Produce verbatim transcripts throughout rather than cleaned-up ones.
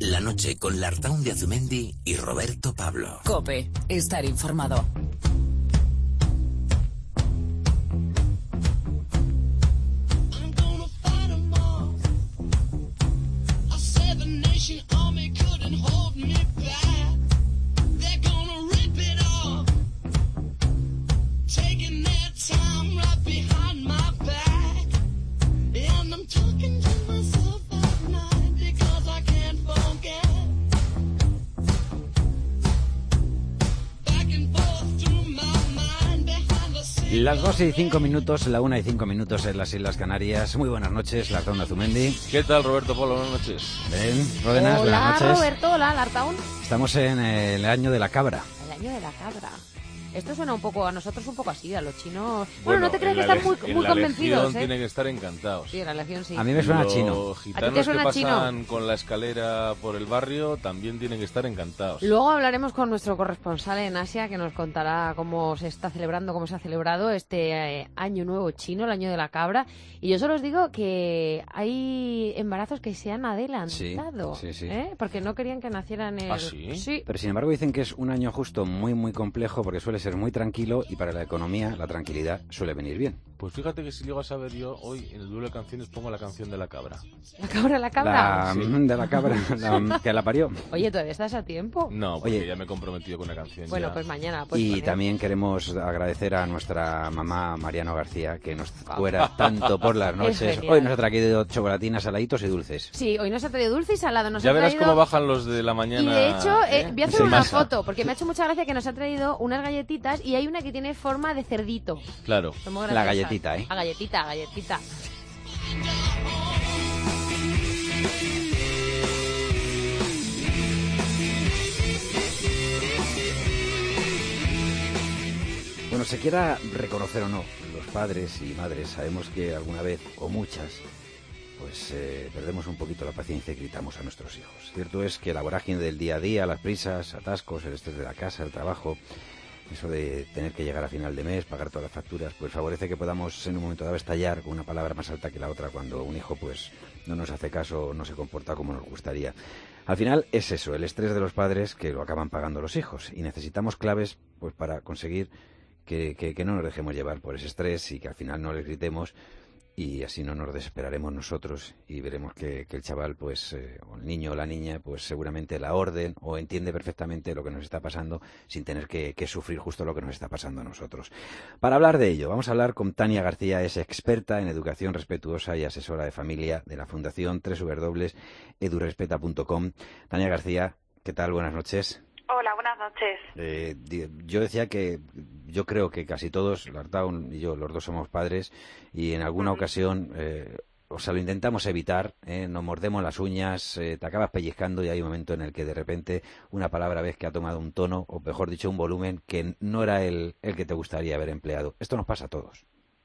La noche con Lartaun de Azumendi y Roberto Pablo. COPE. Estar informado. Las dos y cinco minutos, la una y cinco minutos en las Islas Canarias. Muy buenas noches, Lartaun de Azumendi. ¿Qué tal, Roberto Polo? Buenas noches. Bien, Ródenas, hola, buenas noches. Roberto, hola, Lartaun. Estamos en el año de la cabra. El año de la cabra. Esto suena un poco a nosotros, un poco así, a los chinos. Bueno, Bueno, no te crees que la están muy, en muy la convencidos, Legión ¿eh? tienen que estar encantados. Sí, en la Legión sí. A mí me suena Los chino. ¿A ti gitanos te suena que pasan chino? con la escalera por el barrio también tienen que estar encantados. Luego hablaremos con nuestro corresponsal en Asia, que nos contará cómo se está celebrando, cómo se ha celebrado este eh, año nuevo chino, el año de la cabra. Y yo solo os digo que hay embarazos que se han adelantado, Sí, sí, sí. ¿eh? Porque no querían que nacieran el... ¿Ah, sí? Sí. Pero sin embargo dicen que es un año justo muy, muy complejo porque suele ser muy tranquilo y para la economía la tranquilidad suele venir bien. Pues fíjate que si llego a saber yo, hoy en el duelo de canciones pongo la canción de la cabra. ¿La cabra, la cabra? La Sí. de la cabra, la, que la parió. Oye, ¿todavía estás a tiempo? No, porque Oye. ya me he comprometido con una canción. Bueno, ya. pues mañana. Pues Y poner. también queremos agradecer a nuestra mamá Mariano García, que nos cuera tanto por las noches. genial. Hoy nos ha traído chocolatinas, saladitos y dulces. Sí, hoy nos ha traído dulce y salado. Nos Ya ha verás traído... cómo bajan los de la mañana. Y de hecho, eh, ¿eh? voy a hacer Sí. una Masa. foto, porque me ha hecho mucha gracia que nos ha traído unas galletitas y hay una que tiene forma de cerdito. Claro. Son muy La graciosas. galletita, ¿eh? La galletita, galletita. Bueno, se quiera reconocer o no, los padres y madres sabemos que alguna vez, o muchas, pues eh, perdemos un poquito la paciencia y gritamos a nuestros hijos. Cierto es que la vorágine del día a día, las prisas, atascos, el estrés de la casa, el trabajo, eso de tener que llegar a final de mes, pagar todas las facturas, pues favorece que podamos en un momento dado estallar con una palabra más alta que la otra cuando un hijo pues no nos hace caso o no se comporta como nos gustaría. Al final es eso, el estrés de los padres que lo acaban pagando los hijos y necesitamos claves pues para conseguir que, que, que no nos dejemos llevar por ese estrés y que al final no les gritemos y así no nos desesperaremos nosotros y veremos que, que el chaval, pues, eh, o el niño o la niña, pues seguramente la orden o entiende perfectamente lo que nos está pasando sin tener que, que sufrir justo lo que nos está pasando a nosotros. Para hablar de ello, vamos a hablar con Tania García, es experta en educación respetuosa y asesora de familia de la Fundación doble u doble u doble u punto edurespeta punto com. Tania García, ¿qué tal? Buenas noches. Hola, buenas noches. Eh, yo decía que yo creo que casi todos, Lartaun y yo, los dos somos padres y en alguna Uh-huh. ocasión, eh, o sea, lo intentamos evitar, ¿eh? Nos mordemos las uñas, eh, te acabas pellizcando y hay un momento en el que de repente una palabra ves que ha tomado un tono, o mejor dicho, un volumen que no era el, el que te gustaría haber empleado. Esto nos pasa a todos.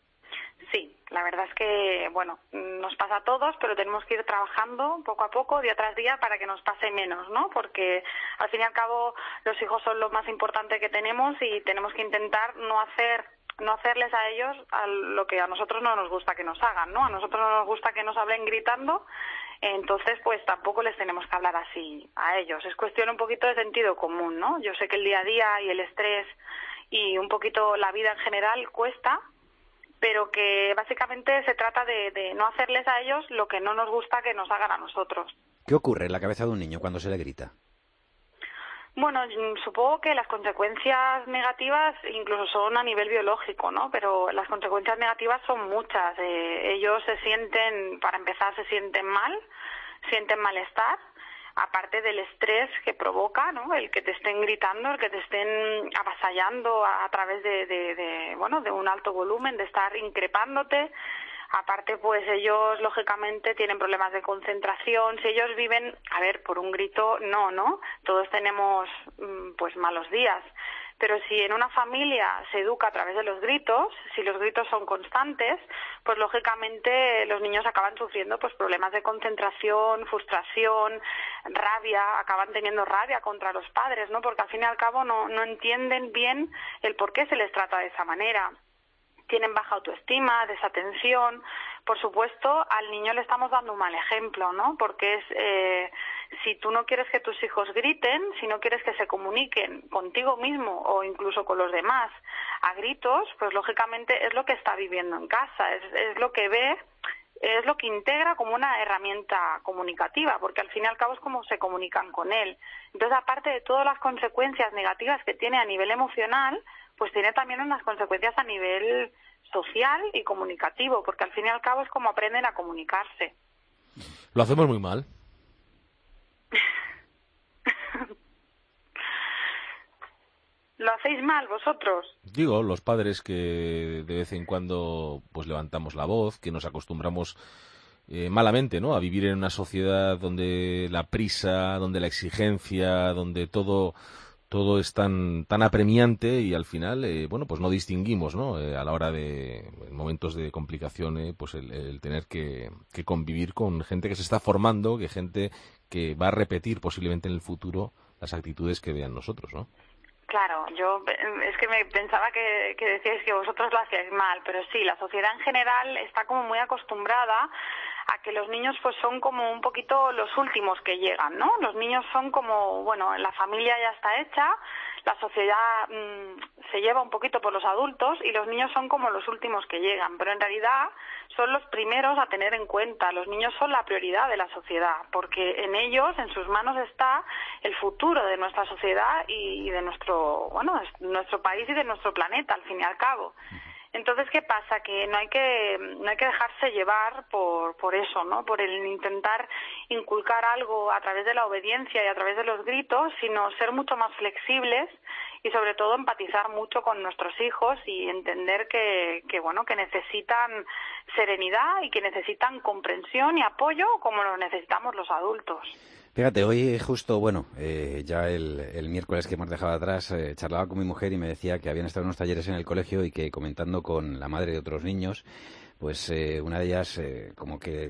Sí, la verdad es que, bueno, nos pasa a todos, pero tenemos que ir trabajando poco a poco, día tras día, para que nos pase menos, ¿no? Porque al fin y al cabo los hijos son lo más importante que tenemos y tenemos que intentar no hacer no hacerles a ellos a lo que a nosotros no nos gusta que nos hagan, ¿no? A nosotros no nos gusta que nos hablen gritando, entonces pues tampoco les tenemos que hablar así a ellos. Es cuestión un poquito de sentido común, ¿no? Yo sé que el día a día y el estrés y un poquito la vida en general cuesta, pero que básicamente se trata de, de no hacerles a ellos lo que no nos gusta que nos hagan a nosotros. ¿Qué ocurre en la cabeza de un niño cuando se le grita? Bueno, supongo que las consecuencias negativas incluso son a nivel biológico, ¿no? Pero las consecuencias negativas son muchas. Eh, ellos se sienten, para empezar, se sienten mal, sienten malestar, aparte del estrés que provoca, ¿no? El que te estén gritando, el que te estén avasallando a, a través de, de, de, bueno, de un alto volumen, de estar increpándote. Aparte, pues ellos, lógicamente, tienen problemas de concentración. Si ellos viven, a ver, por un grito, no, ¿no? Todos tenemos, pues, malos días. Pero si en una familia se educa a través de los gritos, si los gritos son constantes, pues, lógicamente, los niños acaban sufriendo, pues, problemas de concentración, frustración, rabia, acaban teniendo rabia contra los padres, ¿no? Porque, al fin y al cabo, no, no entienden bien el por qué se les trata de esa manera. Tienen baja autoestima, desatención, por supuesto, al niño le estamos dando un mal ejemplo, ¿no? Porque es, eh, si tú no quieres que tus hijos griten, si no quieres que se comuniquen contigo mismo o incluso con los demás a gritos, pues lógicamente es lo que está viviendo en casa, es, es lo que ve, es lo que integra como una herramienta comunicativa, porque al fin y al cabo es como se comunican con él. Entonces, aparte de todas las consecuencias negativas que tiene a nivel emocional, pues tiene también unas consecuencias a nivel social y comunicativo, porque al fin y al cabo es como aprenden a comunicarse. Lo hacemos muy mal. ¿Lo hacéis mal vosotros? Digo, los padres que de vez en cuando pues levantamos la voz, que nos acostumbramos eh, malamente, ¿no?, a vivir en una sociedad donde la prisa, donde la exigencia, donde todo todo es tan tan apremiante y al final, eh, bueno, pues no distinguimos, ¿no?, eh, a la hora de, en momentos de complicación, eh, pues el, el tener que, que convivir con gente que se está formando, que gente que va a repetir posiblemente en el futuro las actitudes que vean nosotros, ¿no? Claro, yo es que me pensaba que, que decíais que vosotros lo hacíais mal, pero sí, la sociedad en general está como muy acostumbrada a que los niños pues son como un poquito los últimos que llegan, ¿no? Los niños son como, bueno, la familia ya está hecha, la sociedad mmm, se lleva un poquito por los adultos y los niños son como los últimos que llegan, pero en realidad son los primeros a tener en cuenta. Los niños son la prioridad de la sociedad, porque en ellos, en sus manos está el futuro de nuestra sociedad y de nuestro, bueno, de nuestro país y de nuestro planeta, al fin y al cabo. Entonces, ¿qué pasa? Que no hay que no hay que dejarse llevar por por eso, ¿no? Por el intentar inculcar algo a través de la obediencia y a través de los gritos, sino ser mucho más flexibles y sobre todo empatizar mucho con nuestros hijos y entender que, que bueno, que necesitan serenidad y que necesitan comprensión y apoyo como lo necesitamos los adultos. Fíjate, hoy justo, bueno, eh, ya el, el miércoles que hemos dejado atrás, eh, charlaba con mi mujer y me decía que habían estado en unos talleres en el colegio y que comentando con la madre de otros niños, pues eh, una de ellas eh, como que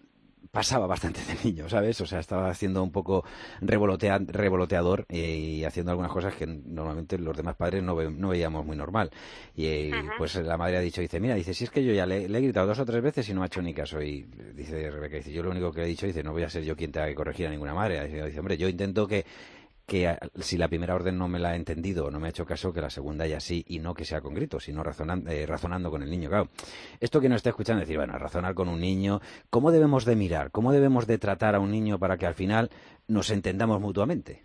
pasaba bastante de niño, ¿sabes? O sea, estaba haciendo un poco revolotea, revoloteador eh, y haciendo algunas cosas que normalmente los demás padres no, ve, no veíamos muy normal. Y eh, uh-huh. pues la madre ha dicho, dice, mira, dice, si es que yo ya le, le he gritado dos o tres veces y no me ha hecho ni caso. Y dice Rebeca, dice, yo lo único que le he dicho, dice, no voy a ser yo quien tenga que corregir a ninguna madre. Dice, dice hombre, yo intento que que si la primera orden no me la ha entendido o no me ha hecho caso, que la segunda ya sí, y no que sea con gritos, sino razonando, eh, razonando con el niño. Claro, esto que nos está escuchando, decir, bueno, razonar con un niño, ¿cómo debemos de mirar? ¿Cómo debemos de tratar a un niño para que al final nos entendamos mutuamente?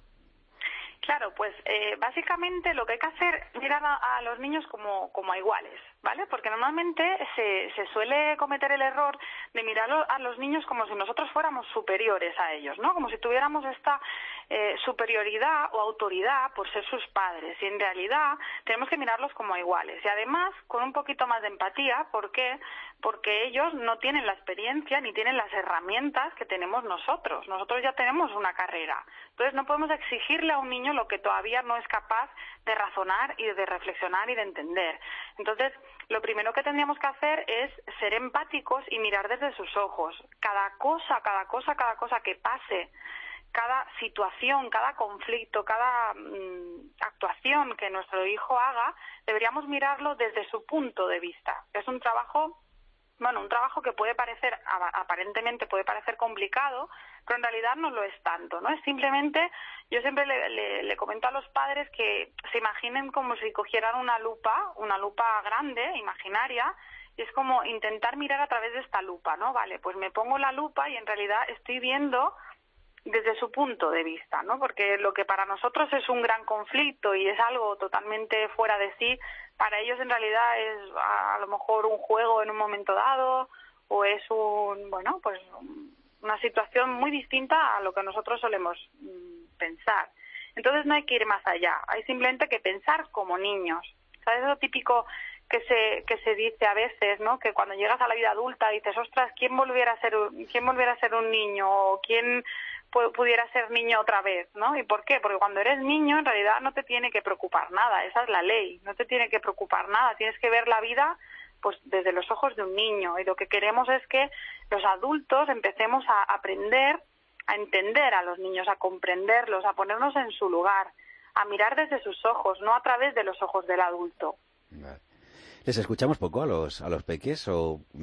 Claro, pues eh, básicamente lo que hay que hacer es mirar a, a los niños como, como a iguales, ¿vale? Porque normalmente se, se suele cometer el error de mirar a los niños como si nosotros fuéramos superiores a ellos, ¿no? Como si tuviéramos esta eh, superioridad o autoridad por ser sus padres. Y en realidad tenemos que mirarlos como a iguales. Y además con un poquito más de empatía. ¿Por qué? Porque ellos no tienen la experiencia ni tienen las herramientas que tenemos nosotros. Nosotros ya tenemos una carrera. Entonces no podemos exigirle a un niño lo que todavía no es capaz de razonar y de reflexionar y de entender. Entonces, lo primero que tendríamos que hacer es ser empáticos y mirar desde sus ojos. Cada cosa, cada cosa, cada cosa que pase, cada situación, cada conflicto, cada mmm, actuación que nuestro hijo haga, deberíamos mirarlo desde su punto de vista. Es un trabajo, bueno, un trabajo que puede parecer, aparentemente puede parecer complicado, pero en realidad no lo es tanto, ¿no? Es simplemente, yo siempre le, le, le comento a los padres que se imaginen como si cogieran una lupa, una lupa grande, imaginaria, y es como intentar mirar a través de esta lupa, ¿no? Vale, pues me pongo la lupa y en realidad estoy viendo desde su punto de vista, ¿no? Porque lo que para nosotros es un gran conflicto y es algo totalmente fuera de sí, para ellos en realidad es a, a lo mejor un juego en un momento dado o es un, bueno, pues una situación muy distinta a lo que nosotros solemos mm, pensar. Entonces no hay que ir más allá, hay simplemente que pensar como niños. ¿Sabes lo típico que se que se dice a veces, ¿no? Que cuando llegas a la vida adulta dices, ostras, ¿quién volviera a ser un, quién volviera a ser un niño? O ¿quién pudiera ser niño otra vez, ¿no? ¿Y por qué? Porque cuando eres niño en realidad no te tiene que preocupar nada, esa es la ley, no te tiene que preocupar nada, tienes que ver la vida pues desde los ojos de un niño, y lo que queremos es que los adultos empecemos a aprender a entender a los niños, a comprenderlos, a ponernos en su lugar, a mirar desde sus ojos, no a través de los ojos del adulto. ¿Les escuchamos poco a los a los peques o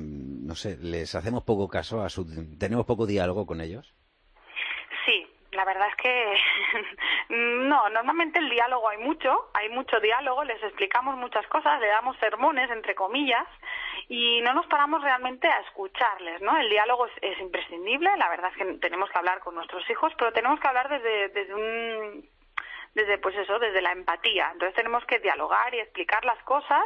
no sé, les hacemos poco caso, a su, tenemos poco diálogo con ellos. Sí, la verdad es que no, normalmente el diálogo hay mucho, hay mucho diálogo, les explicamos muchas cosas, le damos sermones, entre comillas, y no nos paramos realmente a escucharles, ¿no? El diálogo es, es imprescindible, la verdad es que tenemos que hablar con nuestros hijos, pero tenemos que hablar desde, desde un... desde pues eso, desde la empatía. Entonces tenemos que dialogar y explicar las cosas,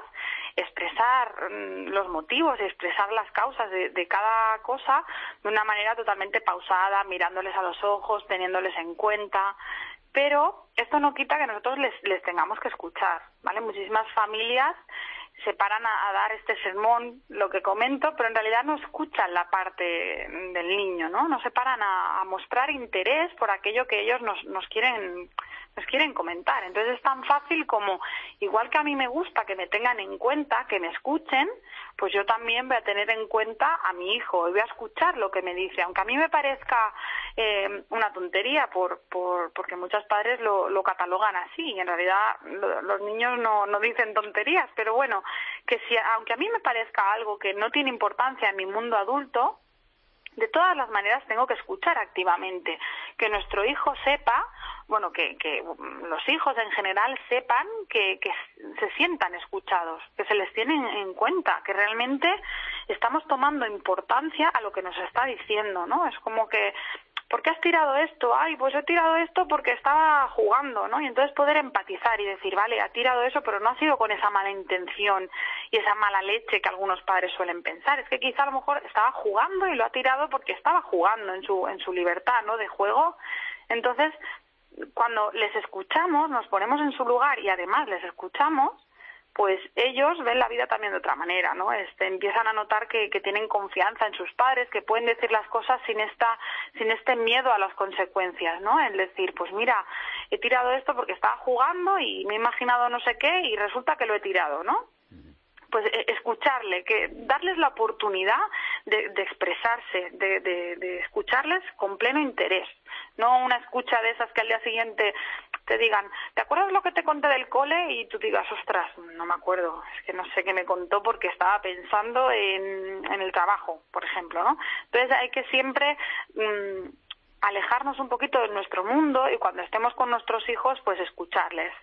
expresar mmm, los motivos y expresar las causas de, de cada cosa de una manera totalmente pausada, mirándoles a los ojos, teniéndoles en cuenta. Pero esto no quita que nosotros les, les tengamos que escuchar, ¿vale? Muchísimas familias se paran a, a dar este sermón, lo que comento, pero en realidad no escuchan la parte del niño, ¿no? No se paran a, a mostrar interés por aquello que ellos nos, nos quieren nos quieren comentar. Entonces es tan fácil como, igual que a mí me gusta que me tengan en cuenta, que me escuchen, pues yo también voy a tener en cuenta a mi hijo y voy a escuchar lo que me dice, aunque a mí me parezca eh, una tontería, por, por porque muchos padres lo, lo catalogan así, y en realidad lo, los niños no, no dicen tonterías, pero bueno, que si aunque a mí me parezca algo que no tiene importancia en mi mundo adulto, de todas las maneras tengo que escuchar activamente, que nuestro hijo sepa, bueno, que, que los hijos en general sepan que, que se sientan escuchados, que se les tiene en cuenta, que realmente estamos tomando importancia a lo que nos está diciendo, ¿no? Es como que, ¿por qué has tirado esto? Ay, pues he tirado esto porque estaba jugando, ¿no? Y entonces poder empatizar y decir, vale, ha tirado eso, pero no ha sido con esa mala intención y esa mala leche que algunos padres suelen pensar. Es que quizá a lo mejor estaba jugando y lo ha tirado porque estaba jugando en su en su libertad, ¿no?, de juego. Entonces, cuando les escuchamos, nos ponemos en su lugar y además les escuchamos, pues ellos ven la vida también de otra manera, ¿no? Este, empiezan a notar que, que tienen confianza en sus padres, que pueden decir las cosas sin esta, sin este miedo a las consecuencias, ¿no? El decir, pues mira, he tirado esto porque estaba jugando y me he imaginado no sé qué y resulta que lo he tirado, ¿no? Pues escucharle, que darles la oportunidad de, de expresarse, de, de, de escucharles con pleno interés, no una escucha de esas que al día siguiente te digan, ¿te acuerdas lo que te conté del cole? Y tú digas, ostras, no me acuerdo, es que no sé qué me contó porque estaba pensando en, en el trabajo, por ejemplo, ¿no? Entonces hay que siempre mmm, alejarnos un poquito de nuestro mundo y cuando estemos con nuestros hijos, pues escucharles.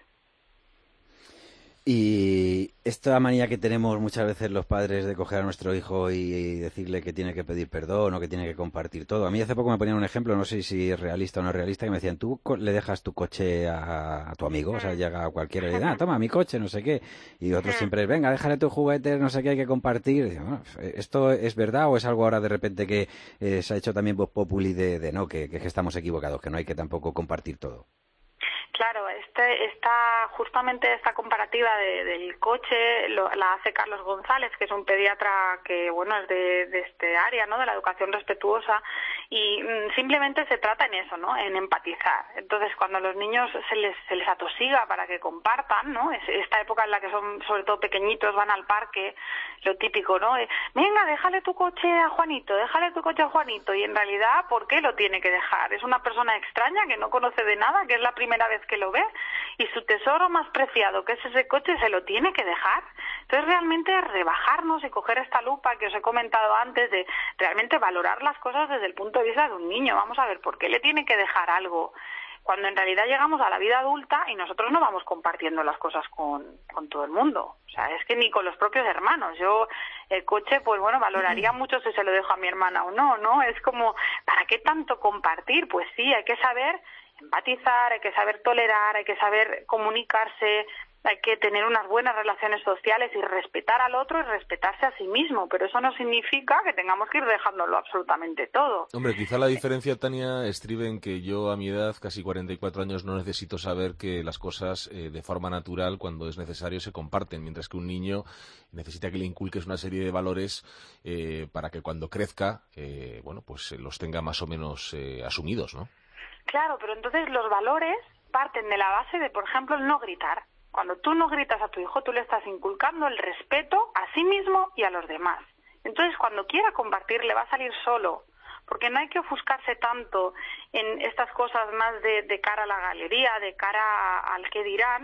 Y esta manía que tenemos muchas veces los padres de coger a nuestro hijo y decirle que tiene que pedir perdón o que tiene que compartir todo. A mí hace poco me ponían un ejemplo, no sé si es realista o no es realista, que me decían, tú le dejas tu coche a, a tu amigo, o sea, llega a cualquiera y dice, ah, toma mi coche, no sé qué. Y otros siempre, venga, déjale tus juguetes, no sé qué, hay que compartir. Y digo, bueno, ¿esto es verdad o es algo ahora de repente que eh, se ha hecho también voz populi de, de no, que, que estamos equivocados, que no hay que tampoco compartir todo? Claro, este, esta, justamente esta comparativa de, del coche lo, la hace Carlos González, que es un pediatra que, bueno, es de, de este área, ¿no?, de la educación respetuosa, y mm, simplemente se trata en eso, ¿no?, en empatizar. Entonces, cuando a los niños se les, se les atosiga para que compartan, ¿no?, es esta época en la que son, sobre todo pequeñitos, van al parque, lo típico, ¿no?, eh, venga, déjale tu coche a Juanito, déjale tu coche a Juanito, y en realidad, ¿por qué lo tiene que dejar? Es una persona extraña que no conoce de nada, que es la primera vez que lo ve, y su tesoro más preciado, que es ese coche, se lo tiene que dejar. Entonces realmente rebajarnos y coger esta lupa que os he comentado antes de realmente valorar las cosas desde el punto de vista de un niño. Vamos a ver, ¿por qué le tiene que dejar algo? Cuando en realidad llegamos a la vida adulta y nosotros no vamos compartiendo las cosas con, con todo el mundo. O sea, es que ni con los propios hermanos. Yo el coche, pues bueno, valoraría mucho si se lo dejo a mi hermana o no, ¿no? Es como, ¿para qué tanto compartir? Pues sí, hay que saber empatizar, hay que saber tolerar, hay que saber comunicarse, hay que tener unas buenas relaciones sociales y respetar al otro y respetarse a sí mismo, pero eso no significa que tengamos que ir dejándolo absolutamente todo. Hombre, quizá la diferencia, Tania, estribe en que yo a mi edad, casi cuarenta y cuatro años, no necesito saber que las cosas eh, de forma natural, cuando es necesario, se comparten, mientras que un niño necesita que le inculques una serie de valores eh, para que cuando crezca, eh, bueno, pues los tenga más o menos eh, asumidos, ¿no? Claro, pero entonces los valores parten de la base de, por ejemplo, el no gritar. Cuando tú no gritas a tu hijo, tú le estás inculcando el respeto a sí mismo y a los demás. Entonces, cuando quiera compartir, le va a salir solo, porque no hay que ofuscarse tanto en estas cosas más de, de cara a la galería, de cara al qué dirán,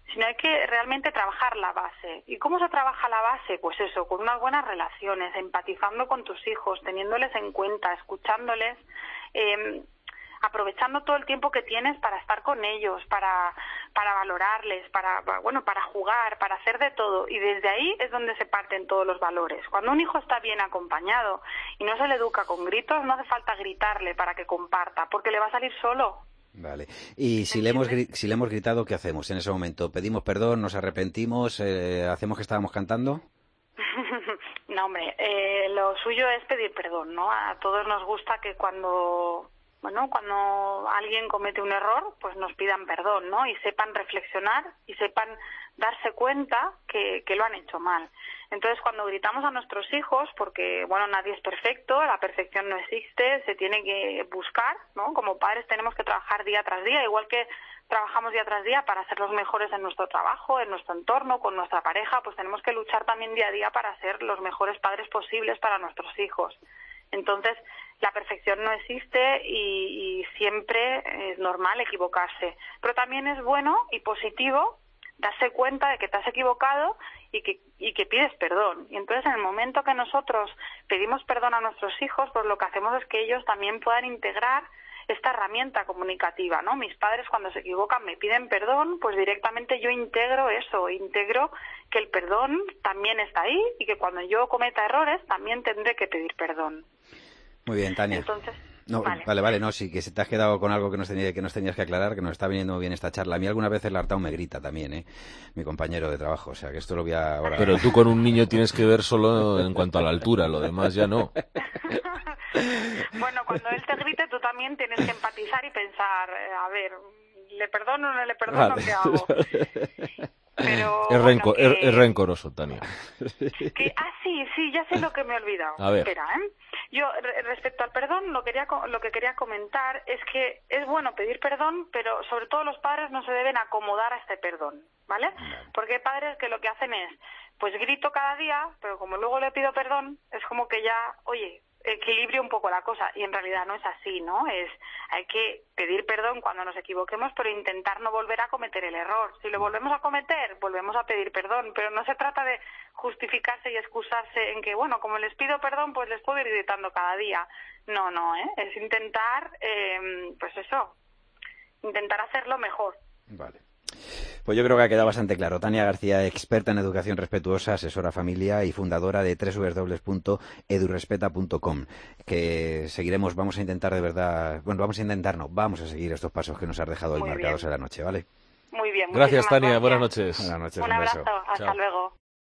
sino hay que realmente trabajar la base. ¿Y cómo se trabaja la base? Pues eso, con unas buenas relaciones, empatizando con tus hijos, teniéndoles en cuenta, escuchándoles, eh, aprovechando todo el tiempo que tienes para estar con ellos, para para valorarles, para bueno, para jugar, para hacer de todo, y desde ahí es donde se parten todos los valores. Cuando un hijo está bien acompañado y no se le educa con gritos, no hace falta gritarle para que comparta, porque le va a salir solo. Vale. Y si le hemos si le hemos gritado, ¿qué hacemos en ese momento? ¿Pedimos perdón, nos arrepentimos, eh, hacemos que estábamos cantando? No, hombre, eh, lo suyo es pedir perdón, ¿no? A todos nos gusta que cuando Bueno, cuando alguien comete un error, pues nos pidan perdón, ¿no? Y sepan reflexionar y sepan darse cuenta que, que lo han hecho mal. Entonces, cuando gritamos a nuestros hijos, porque, bueno, nadie es perfecto, la perfección no existe, se tiene que buscar, ¿no? Como padres tenemos que trabajar día tras día, igual que trabajamos día tras día para ser los mejores en nuestro trabajo, en nuestro entorno, con nuestra pareja, pues tenemos que luchar también día a día para ser los mejores padres posibles para nuestros hijos. Entonces, la perfección no existe y, y siempre es normal equivocarse. Pero también es bueno y positivo darse cuenta de que te has equivocado y que, y que pides perdón. Y entonces, en el momento que nosotros pedimos perdón a nuestros hijos, pues lo que hacemos es que ellos también puedan integrar esta herramienta comunicativa, ¿no? Mis padres, cuando se equivocan, me piden perdón, pues directamente yo integro eso, integro que el perdón también está ahí y que cuando yo cometa errores también tendré que pedir perdón. Muy bien, Tania. Entonces, no, vale. vale, vale, no, sí, que si te has quedado con algo que nos, tenía, que nos tenías que aclarar, que nos está viniendo muy bien esta charla. A mí alguna vez el Artau me grita también, ¿eh? Mi compañero de trabajo, o sea, que esto lo voy a... Ahora... Pero tú con un niño tienes que ver solo en cuanto a la altura, lo demás ya no. Bueno, cuando él te grite, tú también tienes que empatizar y pensar, eh, a ver, ¿le perdono o no le perdono? Vale. ¿Qué hago? Pero, Es, renco, bueno, que, es, es rencoroso, Tania. Que, ah, sí, sí, ya sé lo que me he olvidado. A ver. Espera, ¿eh? Yo, re- respecto al perdón, lo, quería, co- lo que quería comentar es que es bueno pedir perdón, pero sobre todo los padres no se deben acomodar a este perdón, ¿vale? Porque hay padres que lo que hacen es, pues grito cada día, pero como luego le pido perdón, es como que ya, oye, equilibrio un poco la cosa, y en realidad no es así, ¿no? Es, hay que pedir perdón cuando nos equivoquemos, pero intentar no volver a cometer el error. Si lo volvemos a cometer, volvemos a pedir perdón, pero no se trata de justificarse y excusarse en que, bueno, como les pido perdón, pues les puedo ir gritando cada día. No, no, ¿eh? Es intentar, eh, pues eso, intentar hacerlo mejor. Vale. Pues yo creo que ha quedado bastante claro. Tania García, experta en educación respetuosa, asesora familia y fundadora de doble u doble u doble u punto edurespeta punto com, que seguiremos, vamos a intentar de verdad, bueno, vamos a intentar, no, vamos a seguir estos pasos que nos has dejado hoy Muy marcados bien. en la noche, ¿vale? Muy bien. Gracias, muchísimas Tania. gracias. Buenas noches. Buenas noches, Un un abrazo. beso. Hasta Chao. luego.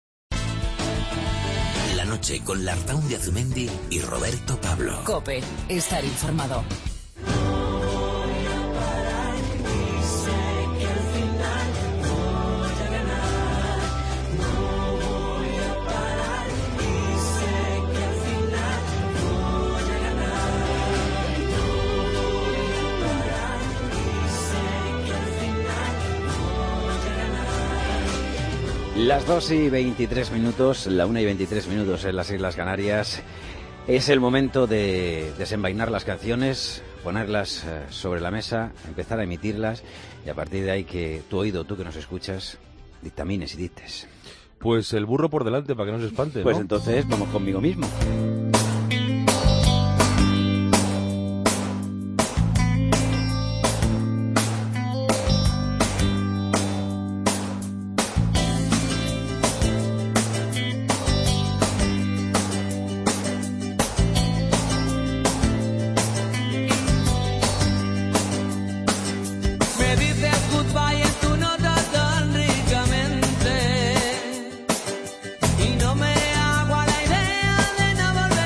La noche con Lartaun de Azumendi y Roberto Pablo. COPE. Estar informado. Las dos y veintitrés minutos, la una y veintitrés minutos en las Islas Canarias. Es el momento de desenvainar las canciones, ponerlas eh, sobre la mesa, empezar a emitirlas y a partir de ahí que tu oído, tú que nos escuchas, dictamines y dictes. Pues el burro por delante, para que no se espante, ¿no? Pues entonces vamos conmigo mismo. Me dices goodbye en tu nota tan ricamente y no me hago a la idea de no volver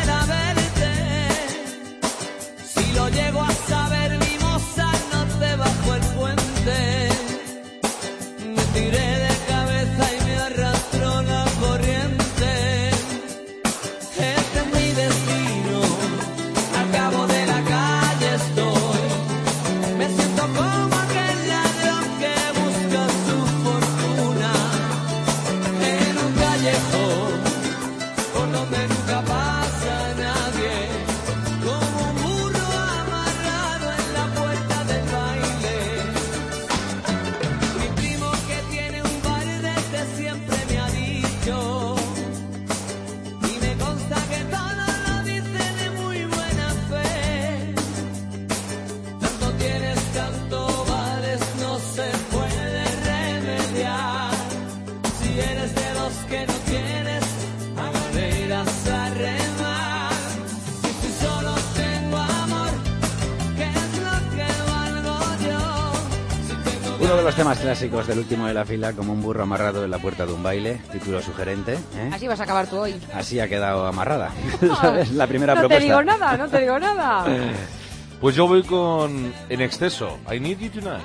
los temas clásicos del último de la fila, como un burro amarrado en la puerta de un baile, título sugerente. ¿eh? Así vas a acabar tú hoy. Así ha quedado amarrada. ¿Sabes? La primera no propuesta. No te digo nada, no te digo nada. Pues yo voy con En Exceso, I Need You Tonight.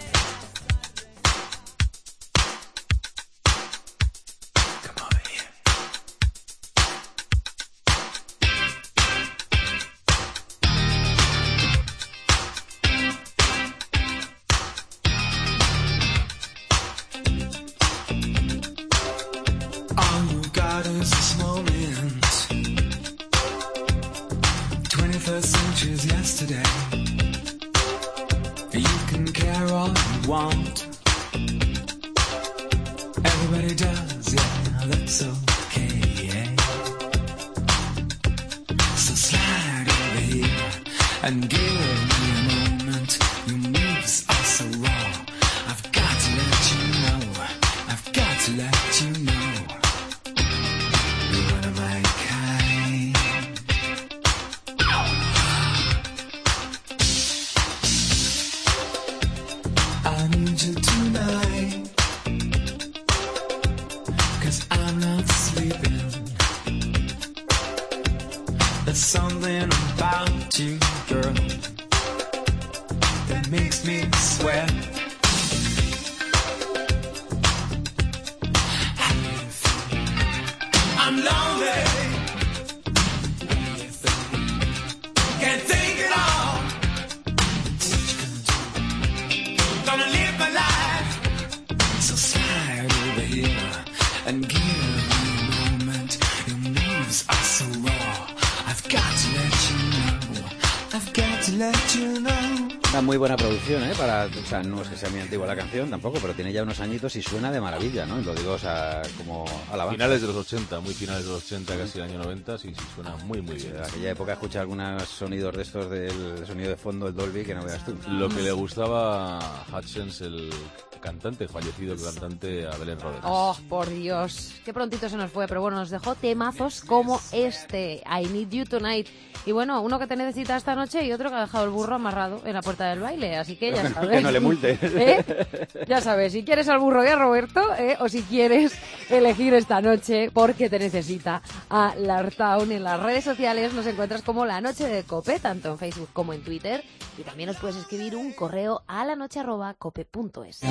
Una muy buena producción, ¿eh? Para, o sea, no es que sea muy antigua la canción tampoco, pero tiene ya unos añitos y suena de maravilla, ¿no? Y lo digo, o sea, como alabanza. Finales de los ochenta, muy finales de los ochenta, casi el año noventa, sí, sí, suena muy, muy bien. En aquella época escuché algunos sonidos de estos del sonido de fondo, el Dolby, que no veas tú. Lo que le gustaba a Hutchins, el cantante, fallecido cantante, a Belén Ródenas. Oh, por Dios, qué prontito se nos fue, pero bueno, nos dejó temazos como este, I Need You Tonight. Y bueno, uno que te necesita esta noche y otro que ha dejado el burro amarrado en la puerta del baile, así que ya sabes. Que no le multe. ¿Eh? Ya sabes, si quieres al burro y a Roberto, ¿eh? O si quieres elegir esta noche porque te necesita a Lartown. En las redes sociales nos encuentras como La Noche de Cope, tanto en Facebook como en Twitter, y también nos puedes escribir un correo a lanoche arroba cope punto es.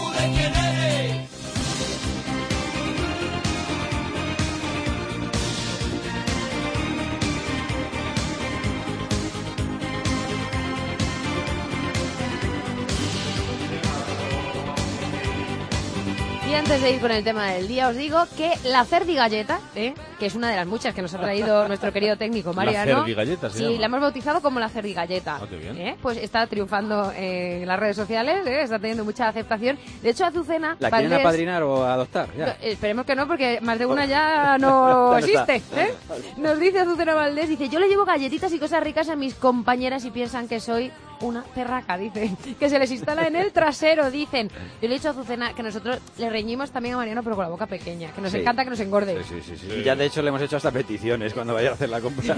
Y antes de ir con el tema del día, os digo que la cerdigalleta, ¿eh? que es una de las muchas que nos ha traído nuestro querido técnico Mariano. La cerdigalleta se Sí, llama. la hemos bautizado como la cerdigalleta. Ah, qué bien. ¿eh? Pues está triunfando en las redes sociales, ¿eh? Está teniendo mucha aceptación. De hecho, Azucena ¿La Valdés, quieren apadrinar o adoptar? Ya. no, esperemos que no, porque más de una ya no Ya no está. existe. ¿eh? Nos dice Azucena Valdés, dice, yo le llevo galletitas y cosas ricas a mis compañeras y piensan que soy una perraca, dice, que se les instala en el trasero, dicen. Yo le he dicho a Azucena que nosotros le reñimos también a Mariano, pero con la boca pequeña, que nos Sí. encanta que nos engorde. Sí, sí, sí, sí. Y ya de hecho le hemos hecho hasta peticiones cuando vaya a hacer la compra.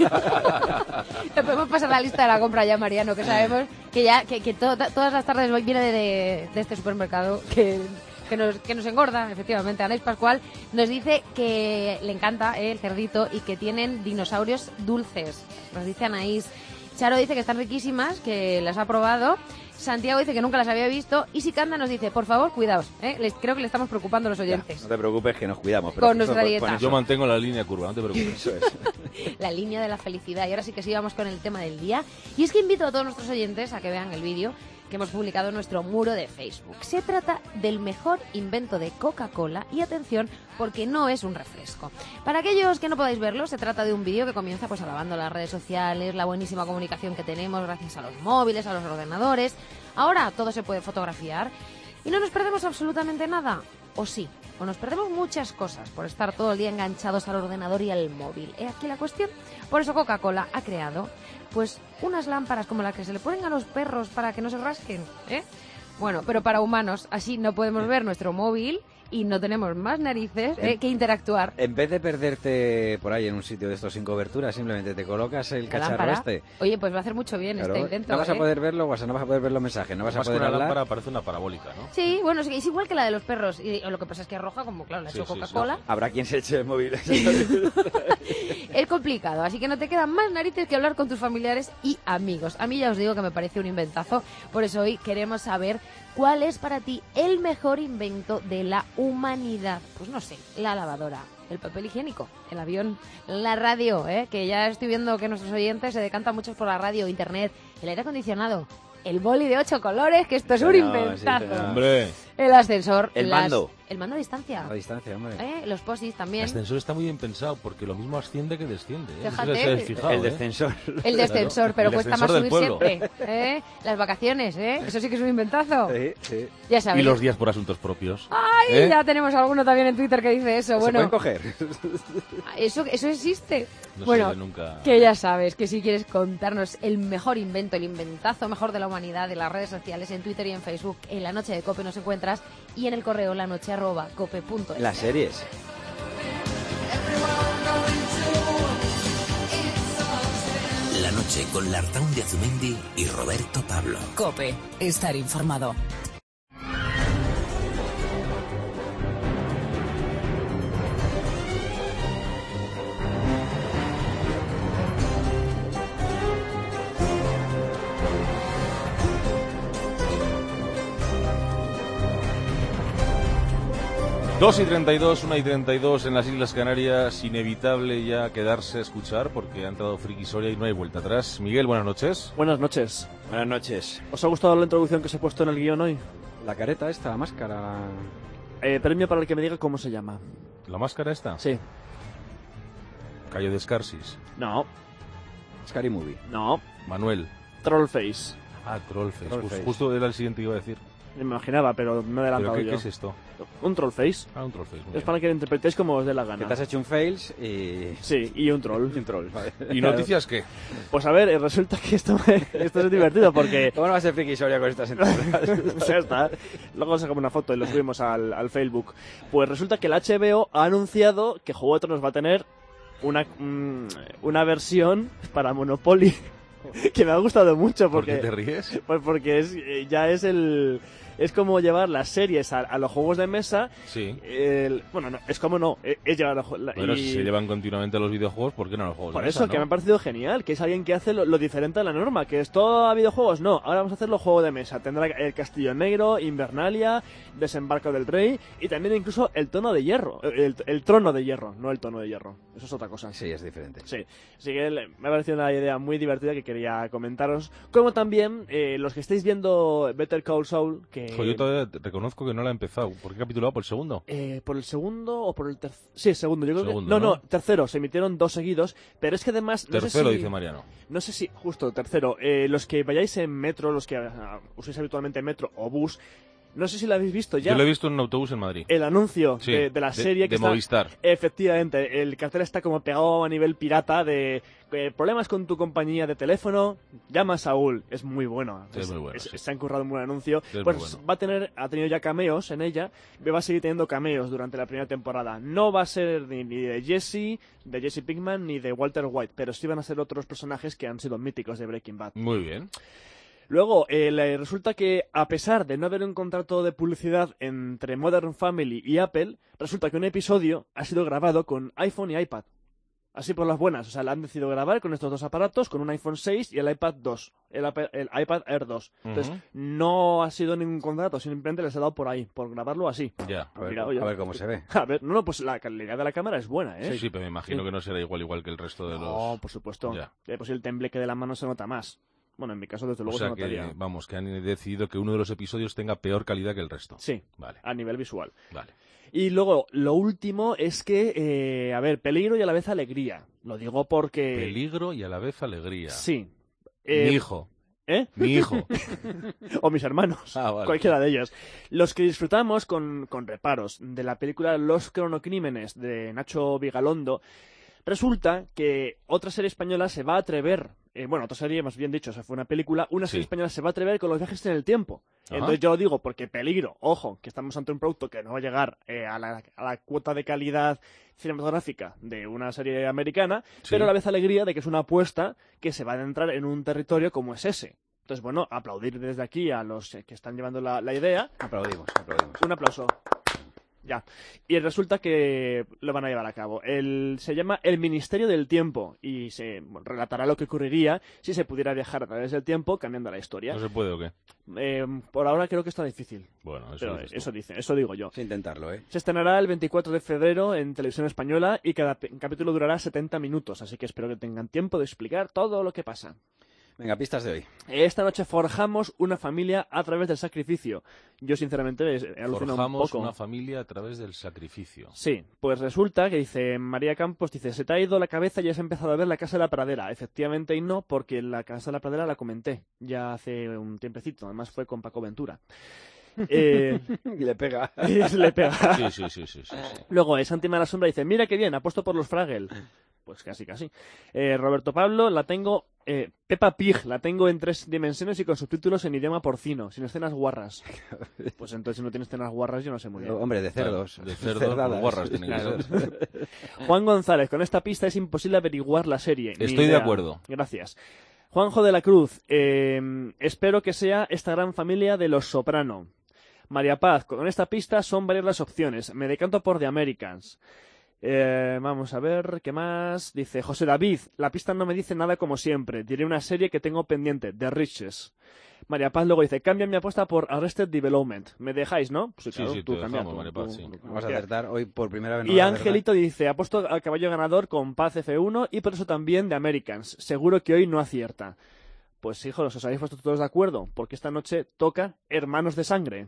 Le podemos pasar la lista de la compra ya, Mariano, que sabemos que ya que, que to- todas las tardes viene de, de, de este supermercado que, que, nos, que nos engorda, efectivamente. Anais Pascual nos dice que le encanta eh, el cerdito y que tienen dinosaurios dulces. Nos dice Anaís. Charo dice que están riquísimas, que las ha probado. Santiago dice que nunca las había visto. Y Sicanda nos dice, por favor, cuidaos. ¿eh? Les, creo que le estamos preocupando a los oyentes. Ya, no te preocupes que nos cuidamos. Pero Con nuestra con- dieta. con eso. Yo mantengo la línea curva, no te preocupes. Eso es. La línea de la felicidad. Y ahora sí que sí vamos con el tema del día. Y es que invito a todos nuestros oyentes a que vean el vídeo que hemos publicado en nuestro muro de Facebook. Se trata del mejor invento de Coca-Cola y atención, porque no es un refresco. Para aquellos que no podáis verlo, se trata de un vídeo que comienza pues alabando las redes sociales, la buenísima comunicación que tenemos gracias a los móviles, a los ordenadores. Ahora todo se puede fotografiar y no nos perdemos absolutamente nada. ¿O sí? ¿O nos perdemos muchas cosas por estar todo el día enganchados al ordenador y al móvil? ¿Eh? Aquí la cuestión. Por eso Coca-Cola ha creado pues unas lámparas como las que se le ponen a los perros para que no se rasquen, ¿eh? Bueno, pero para humanos, así no podemos ver nuestro móvil y no tenemos más narices eh, que interactuar. En vez de perderte por ahí en un sitio de estos sin cobertura, simplemente te colocas el La cacharro lámpara. este. Oye, pues va a hacer mucho bien Claro, este invento. no vas a ¿eh? poder verlo, o sea, no vas a poder ver los mensajes, no vas a Más que poder una hablar. lámpara parece una parabólica, ¿no? Sí, bueno, es, es igual que la de los perros. Y, lo que pasa es que es roja, como claro, la ha Sí, hecho sí, sí. Coca-Cola. Habrá quien se eche el móvil. Es complicado, así que no te quedan más narices que hablar con tus familiares y amigos. A mí ya os digo que me parece un inventazo, por eso hoy queremos saber cuál es para ti el mejor invento de la humanidad. Pues no sé, la lavadora, el papel higiénico, el avión, la radio, ¿eh? Que ya estoy viendo que nuestros oyentes se decantan muchos por la radio, internet, el aire acondicionado, el boli de ocho colores, que esto es un No, inventazo. sí, señor. Hombre, El ascensor, El las- mando. el mando a distancia, A distancia, hombre. ¿eh? Los posits el también. ascensor está muy bien pensado porque lo mismo asciende que desciende. ¿eh? Fíjate. Eso se habéis fijado, El ¿eh? descensor. El descensor, pero El cuesta descensor más del subir pueblo. siempre. ¿eh? Las vacaciones, ¿eh? Eso sí que es un inventazo. Sí, sí. Ya Y sabéis. los días por asuntos propios. Ay, ¿Eh? ya tenemos alguno también en Twitter que dice eso. ¿Se Bueno, pueden coger? eso, eso existe. No bueno, sé, nunca... que ya sabes que si quieres contarnos el mejor invento, el inventazo mejor de la humanidad de las redes sociales, en Twitter y en Facebook, en La Noche de Cope nos encuentras y en el correo lanoche arroba cope punto es. Las series. La noche con Lartaun de Azumendi y Roberto Pablo. Cope, estar informado. dos y treinta y dos, una y treinta y dos en las Islas Canarias, inevitable ya quedarse a escuchar porque ha entrado Friki Soria y no hay vuelta atrás. Miguel, buenas noches. Buenas noches. Buenas noches. ¿Os ha gustado la introducción que se ha puesto en el guión hoy? La careta esta, la máscara. la- Eh, premio para el que me diga cómo se llama. ¿La máscara esta? Sí. Calle de Escarsis. No, Scary Movie. no. Manuel. Trollface. Ah, Trollface. Trollface. Just- justo era el siguiente que iba a decir. Me imaginaba, pero me he ¿Pero adelantado qué, yo. qué es esto? Un Trollface. Ah, un Trollface. muy Es bien. para que lo interpretéis como os dé la Que gana. te has hecho un fails y... Sí, y un troll. y un troll. vale. ¿Y noticias qué? Pues a ver, eh, resulta que esto, esto es divertido porque... ¿Cómo no va a ser friki Soria con estas entradas? ya está. Luego sacamos una foto y lo subimos al, al Facebook. Pues resulta que el H B O ha anunciado que Juego de Tronos va a tener una, mm, una versión para Monopoly que me ha gustado mucho ¿Por qué porque... te ríes? Pues porque es, eh, ya es el... Es como llevar las series a, a los juegos de mesa. Sí. El, bueno, no, es como no. Es, es llevar a los la- Pero y- si se llevan continuamente a los videojuegos, ¿por qué no a los juegos Por de eso, mesa, que no? me ha parecido genial, que es alguien que hace lo, lo diferente a la norma, que es todo a videojuegos. No, ahora vamos a hacerlo juego de mesa. Tendrá el Castillo Negro, Invernalia, Desembarco del Rey y también incluso el tono de hierro. El, el trono de hierro, no el tono de hierro. Eso es otra cosa. Sí, es diferente. Sí, así que le- me ha parecido una idea muy divertida que quería comentaros. Como también eh, los que estáis viendo Better Call Saul, que... Jo, yo todavía te- reconozco que no la he empezado. ¿Por qué capítulo va? ¿Por el segundo? Eh, ¿Por el segundo o por el tercero? Sí, segundo. Yo creo Segundo, que... No, ¿no? no, tercero. Se emitieron dos seguidos, pero es que además... No sé Tercero, si- dice Mariano. No sé si... Justo, tercero. Eh, los que vayáis en metro, los que ah, uséis habitualmente metro o bus, no sé si lo habéis visto ya. Yo lo he visto en un autobús en Madrid. El anuncio Sí, de, de la serie que de está... Movistar. Efectivamente, el cartel está como pegado a nivel pirata de eh, problemas con tu compañía de teléfono, llama a Saúl, es muy bueno. Es muy bueno, sí. Se han currado un buen anuncio. Es Pues muy bueno. va a tener, ha tenido ya cameos en ella, y va a seguir teniendo cameos durante la primera temporada. No va a ser ni, ni de Jesse, de Jesse Pinkman, ni de Walter White, pero sí van a ser otros personajes que han sido míticos de Breaking Bad. Muy bien. Luego, eh, le- resulta que a pesar de no haber un contrato de publicidad entre Modern Family y Apple, resulta que un episodio ha sido grabado con iPhone y iPad. Así por las buenas, o sea, la han decidido grabar con estos dos aparatos, con un iPhone seis y el iPad dos, el, iPad- el iPad Air dos. Entonces, Ujú. no ha sido ningún contrato, simplemente les ha dado por ahí, por grabarlo así. Ya. A ver, Mira, a oye. ver cómo se ve. A ver, no, no, pues la calidad de la cámara es buena, ¿eh? Sí, sí, pero me imagino Sí. que no será igual igual que el resto de los... No, por supuesto. Ya. Eh, pues el tembleque de la mano se nota más. Bueno, en mi caso, desde O luego, sea se que, notaría. vamos, que han decidido que uno de los episodios tenga peor calidad que el resto. Sí, Vale, a nivel visual. vale. Y luego, lo último es que, eh, a ver, peligro y a la vez alegría. Lo digo porque... Peligro y a la vez alegría. Sí. Eh, Mi hijo. ¿Eh? Mi hijo. O mis hermanos. Ah, vale. Cualquiera de ellos. Los que disfrutamos con, con reparos de la película Los cronocrímenes de Nacho Vigalondo, resulta que otra serie española se va a atrever eh, bueno, otra serie, más bien dicho, o sea, fue una película, una serie Sí. española se va a atrever con los viajes en el tiempo. Ajá. Entonces yo lo digo porque peligro, ojo, que estamos ante un producto que no va a llegar eh, a, la, a la cuota de calidad cinematográfica de una serie americana, Sí. pero a la vez alegría de que es una apuesta que se va a adentrar en un territorio como es ese. Entonces, bueno, aplaudir desde aquí a los que están llevando la, la idea. Aplaudimos, aplaudimos. Un aplauso. Ya. Y resulta que lo van a llevar a cabo. El, se llama El Ministerio del Tiempo y se bueno, relatará lo que ocurriría si se pudiera viajar a través del tiempo cambiando la historia. ¿No se puede o qué? Eh, por ahora creo que está difícil. Bueno, eso Pero dices tú. eso dice, eso digo yo. Sin intentarlo, ¿eh? Se estrenará el veinticuatro de febrero en televisión española y cada pe- capítulo durará setenta minutos, así que espero que tengan tiempo de explicar todo lo que pasa. Venga, pistas de hoy. Esta noche forjamos una familia a través del sacrificio. Yo, sinceramente, he alucinado un Forjamos poco. una familia a través del sacrificio. Sí, pues resulta que dice María Campos, dice, se te ha ido la cabeza y has empezado a ver La Casa de la Pradera. Efectivamente, y no, porque La Casa de la Pradera la comenté ya hace un tiempecito. Además fue con Paco Ventura. Eh, Y le pega. y le pega. Sí, sí, sí, sí, sí, sí. Luego, eh, Santi Malasombra dice, mira qué bien, apuesto por los Fraggle. Pues casi, casi. Eh, Roberto Pablo, la tengo... Eh, Peppa Pig, la tengo en tres dimensiones y con subtítulos en idioma porcino, sin escenas guarras. Pues entonces si no tiene escenas guarras yo no sé muy bien. Hombre, de cerdos. De cerdos, Cerdadas. pues guarras tienen que Claro. ser. Juan González, con esta pista es imposible averiguar la serie. Ni Estoy de idea. acuerdo. Gracias. Juanjo de la Cruz, eh, espero que sea esta gran familia de Los Soprano. María Paz, con esta pista son varias las opciones. Me decanto por The Americans. Eh, vamos a ver, ¿qué más? Dice José David, la pista no me dice nada como siempre. Diré una serie que tengo pendiente, The Riches. María Paz luego dice, cambia mi apuesta por Arrested Development. ¿Me dejáis, no? Pues Sí, claro, sí, tú te cambia, dejamos, tú- María Paz, tú- sí. tú- tú- Vamos a tú- acertar hoy por primera vez. no Y vas a acertar. Angelito dice, apuesto al caballo ganador con Paz F uno y por eso también de Americans. Seguro que hoy no acierta. Pues hijos, os habéis puesto todos de acuerdo, porque esta noche toca Hermanos de Sangre.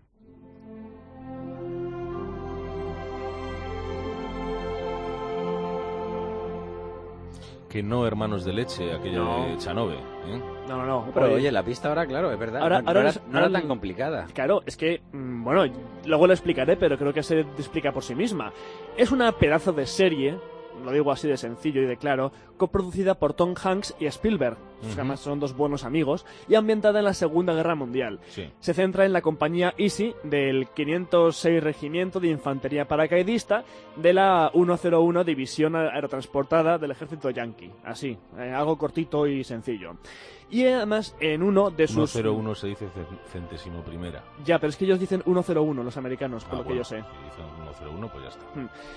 Que no Hermanos de Leche, aquella No. de Chanove. ¿eh? No, no, no. Pero hoy- oye, la pista ahora, claro, es verdad. Ahora- no, ahora no es- era, no era ahora- tan complicada. Claro, es que, mm, bueno, luego lo explicaré, pero creo que se explica por sí misma. Es una pedazo de serie, lo digo así de sencillo y de claro, coproducida por Tom Hanks y Spielberg, que Ujú. además son dos buenos amigos, y ambientada en la Segunda Guerra Mundial. Sí. Se centra en la compañía Easy del quinientos seis Regimiento de Infantería Paracaidista de la ciento uno División Aerotransportada del Ejército Yankee. Así, eh, algo cortito y sencillo. Y además en uno de sus... ciento uno se dice ce- centésimo primera. Ya, pero es que ellos dicen ciento uno, los americanos, por Ah, lo que bueno, yo sé. Si dicen ciento uno, pues ya está.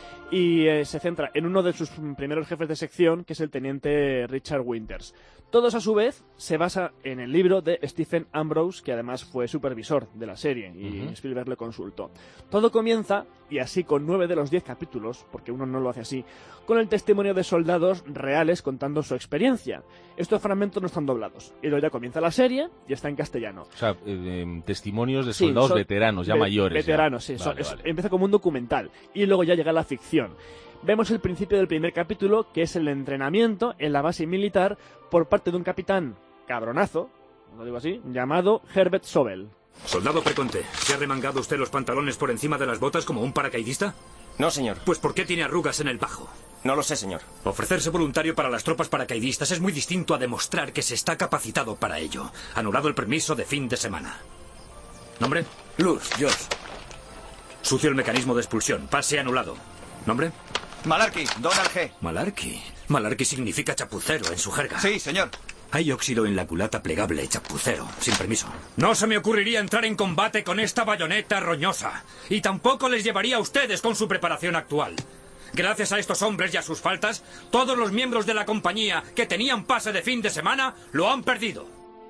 Y eh, se centra en uno de sus primeros jefes de sección, que es el teniente Richard Winters. Todos, a su vez, se basa en el libro de Stephen Ambrose, que además fue supervisor de la serie, y Ujú. Spielberg le consultó. Todo comienza, y así con nueve de los diez capítulos, porque uno no lo hace así, con el testimonio de soldados reales contando su experiencia. Estos fragmentos no están doblados. Y luego ya comienza la serie, y está en castellano. O sea, eh, em, testimonios de Sí, soldados son veteranos, ya ve- mayores. ya. Veteranos, sí. Vale, son- es- vale. Empieza como un documental. Y luego ya llega la ficción. Vemos el principio del primer capítulo, que es el entrenamiento en la base militar por parte de un capitán cabronazo, lo digo así, llamado Herbert Sobel. Soldado Preconte, ¿se ha remangado usted los pantalones por encima de las botas como un paracaidista? No, señor. Pues ¿por qué tiene arrugas en el bajo? No lo sé, señor. Ofrecerse voluntario para las tropas paracaidistas es muy distinto a demostrar que se está capacitado para ello. Anulado el permiso de fin de semana. ¿Nombre? Luz, George. Sucio el mecanismo de expulsión. Pase anulado. ¿Nombre? Malarkey, Donald G. Malarkey. Malarkey significa chapucero en su jerga. Sí, señor. Hay óxido en la culata plegable, chapucero. Sin permiso. No se me ocurriría entrar en combate con esta bayoneta roñosa. Y tampoco les llevaría a ustedes con su preparación actual. Gracias a estos hombres y a sus faltas, todos los miembros de la compañía que tenían pase de fin de semana lo han perdido.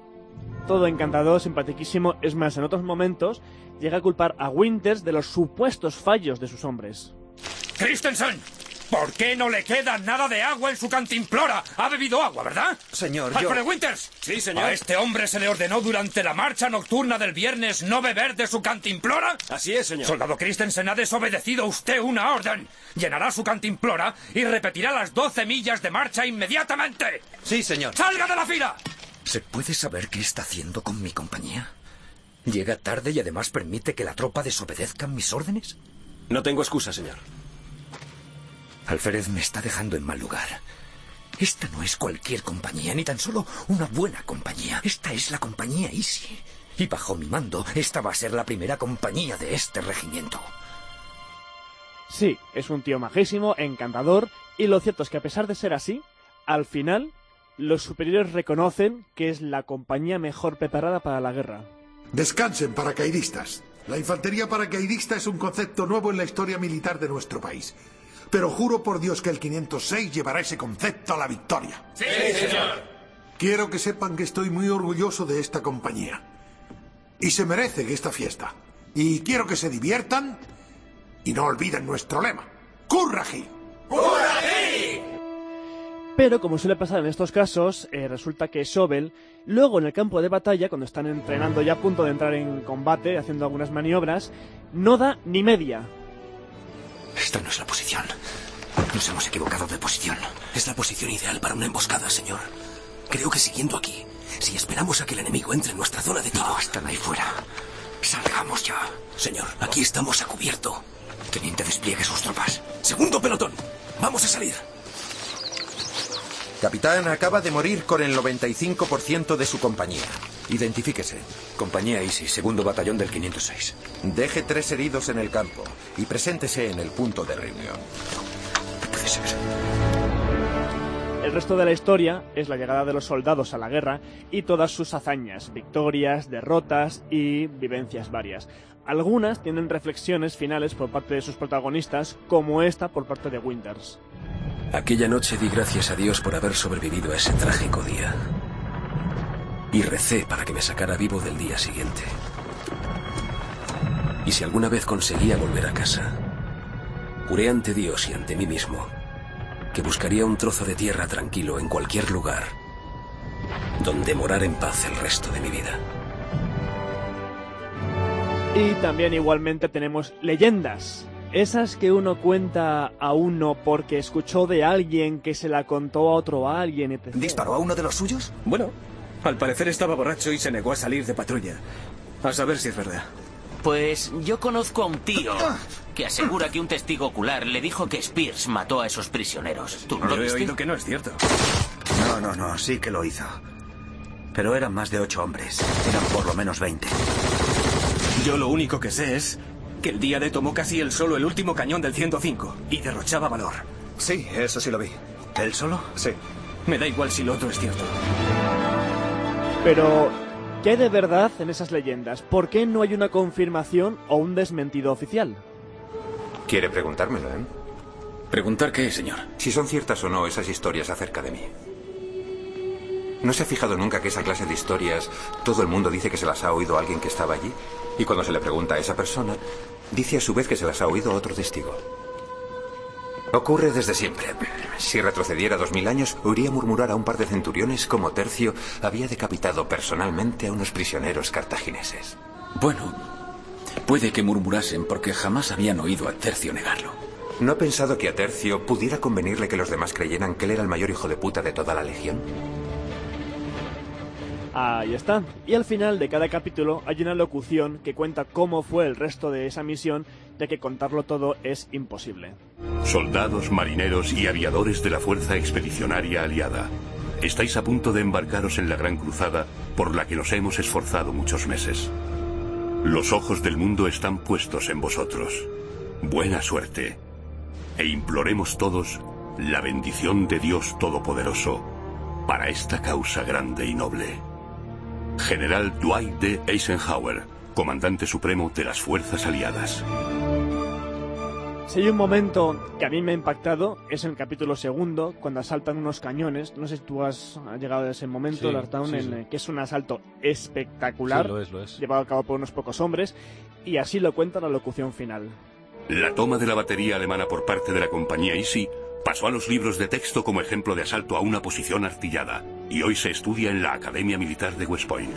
Todo encantador, simpatiquísimo. Es más, en otros momentos llega a culpar a Winters de los supuestos fallos de sus hombres. ¡Christensen! ¿Por qué no le queda nada de agua en su cantimplora? Ha bebido agua, ¿verdad? Señor, yo... ¡Alfred Winters! Sí, señor. ¿A este hombre se le ordenó durante la marcha nocturna del viernes no beber de su cantimplora? Así es, señor. Soldado Christensen, ha desobedecido usted una orden. Llenará su cantimplora y repetirá las doce millas de marcha inmediatamente. Sí, señor. ¡Salga de la fila! ¿Se puede saber qué está haciendo con mi compañía? ¿Llega tarde y además permite que la tropa desobedezca mis órdenes? No tengo excusa, señor. Alférez me está dejando en mal lugar. Esta no es cualquier compañía, ni tan solo una buena compañía. Esta es la compañía Easy. Y bajo mi mando, esta va a ser la primera compañía de este regimiento. Sí, es un tío majísimo, encantador, y lo cierto es que a pesar de ser así, al final, los superiores reconocen que es la compañía mejor preparada para la guerra. Descansen, paracaidistas. La infantería paracaidista es un concepto nuevo en la historia militar de nuestro país. Pero juro por Dios que el quinientos seis llevará ese concepto a la victoria. ¡Sí, señor! Quiero que sepan que estoy muy orgulloso de esta compañía. Y se merecen esta fiesta. Y quiero que se diviertan y no olviden nuestro lema. ¡Curragí! ¡Curragí! Pero, como suele pasar en estos casos, eh, resulta que Sobel, luego en el campo de batalla, cuando están entrenando ya a punto de entrar en combate, haciendo algunas maniobras, no da ni media. Esta no es la posición. Nos hemos equivocado de posición. Es la posición ideal para una emboscada, señor. Creo que siguiendo aquí, si esperamos a que el enemigo entre en nuestra zona de tiro... No, están ahí fuera. Salgamos ya. Señor, aquí estamos a cubierto. Teniente, despliegue sus tropas. Segundo pelotón. Vamos a salir. Capitán, acaba de morir con el noventa y cinco por ciento de su compañía. Identifíquese. Compañía Easy, segundo batallón del quinientos seis. Deje tres heridos en el campo y preséntese en el punto de reunión. No puede ser. El resto de la historia es la llegada de los soldados a la guerra y todas sus hazañas, victorias, derrotas y vivencias varias. Algunas tienen reflexiones finales por parte de sus protagonistas, como esta por parte de Winters. Aquella noche di gracias a Dios por haber sobrevivido a ese trágico día. Y recé para que me sacara vivo del día siguiente. Y si alguna vez conseguía volver a casa, juré ante Dios y ante mí mismo que buscaría un trozo de tierra tranquilo en cualquier lugar donde morar en paz el resto de mi vida. Y también igualmente tenemos leyendas. Esas que uno cuenta a uno porque escuchó de alguien que se la contó a otro a alguien, etcétera. ¿Disparó a uno de los suyos? Bueno, al parecer estaba borracho y se negó a salir de patrulla. A saber si es verdad. Pues yo conozco a un tío que asegura que un testigo ocular le dijo que Spears mató a esos prisioneros. ¿Tú no lo Yo he viste? oído que no es cierto. No, no, no, sí que lo hizo. Pero eran más de ocho hombres. Eran por lo menos veinte. Yo lo único que sé es que el día de tomó casi él solo el último cañón del ciento cinco y derrochaba valor. Sí, eso sí lo vi. ¿Él solo? Sí. Me da igual si lo otro es cierto. Pero, ¿qué hay de verdad en esas leyendas? ¿Por qué no hay una confirmación o un desmentido oficial? Quiere preguntármelo, ¿eh? ¿Preguntar qué, señor? Si son ciertas o no esas historias acerca de mí. ¿No se ha fijado nunca que esa clase de historias todo el mundo dice que se las ha oído alguien que estaba allí? Y cuando se le pregunta a esa persona, dice a su vez que se las ha oído otro testigo. Ocurre desde siempre. Si retrocediera dos mil años, oiría murmurar a un par de centuriones como Tercio había decapitado personalmente a unos prisioneros cartagineses. Bueno, puede que murmurasen porque jamás habían oído a Tercio negarlo. ¿No ha pensado que a Tercio pudiera convenirle que los demás creyeran que él era el mayor hijo de puta de toda la legión? Ahí está. Y al final de cada capítulo hay una locución que cuenta cómo fue el resto de esa misión, ya que contarlo todo es imposible. Soldados, marineros y aviadores de la Fuerza Expedicionaria Aliada, estáis a punto de embarcaros en la gran cruzada por la que nos hemos esforzado muchos meses. Los ojos del mundo están puestos en vosotros. Buena suerte. E imploremos todos la bendición de Dios Todopoderoso para esta causa grande y noble. General Dwight D. Eisenhower, Comandante Supremo de las Fuerzas Aliadas. Si hay un momento que a mí me ha impactado, es en el capítulo segundo, cuando asaltan unos cañones. No sé si tú has llegado a ese momento, sí, Lartown, sí, en, sí. que es un asalto espectacular, Sí, lo es, lo es. llevado a cabo por unos pocos hombres, y así lo cuenta la locución final. La toma de la batería alemana por parte de la compañía Easy pasó a los libros de texto como ejemplo de asalto a una posición artillada, y hoy se estudia en la Academia Militar de West Point.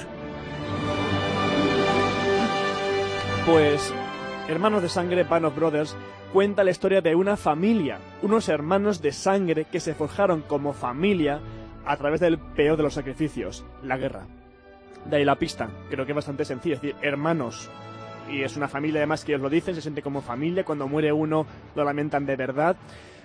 Pues Hermanos de Sangre, Band of Brothers, cuenta la historia de una familia, unos hermanos de sangre que se forjaron como familia a través del peor de los sacrificios, la guerra. De ahí la pista, creo que es bastante sencilla, es decir, hermanos. Y es una familia además que os lo dicen, se siente como familia, cuando muere uno lo lamentan de verdad.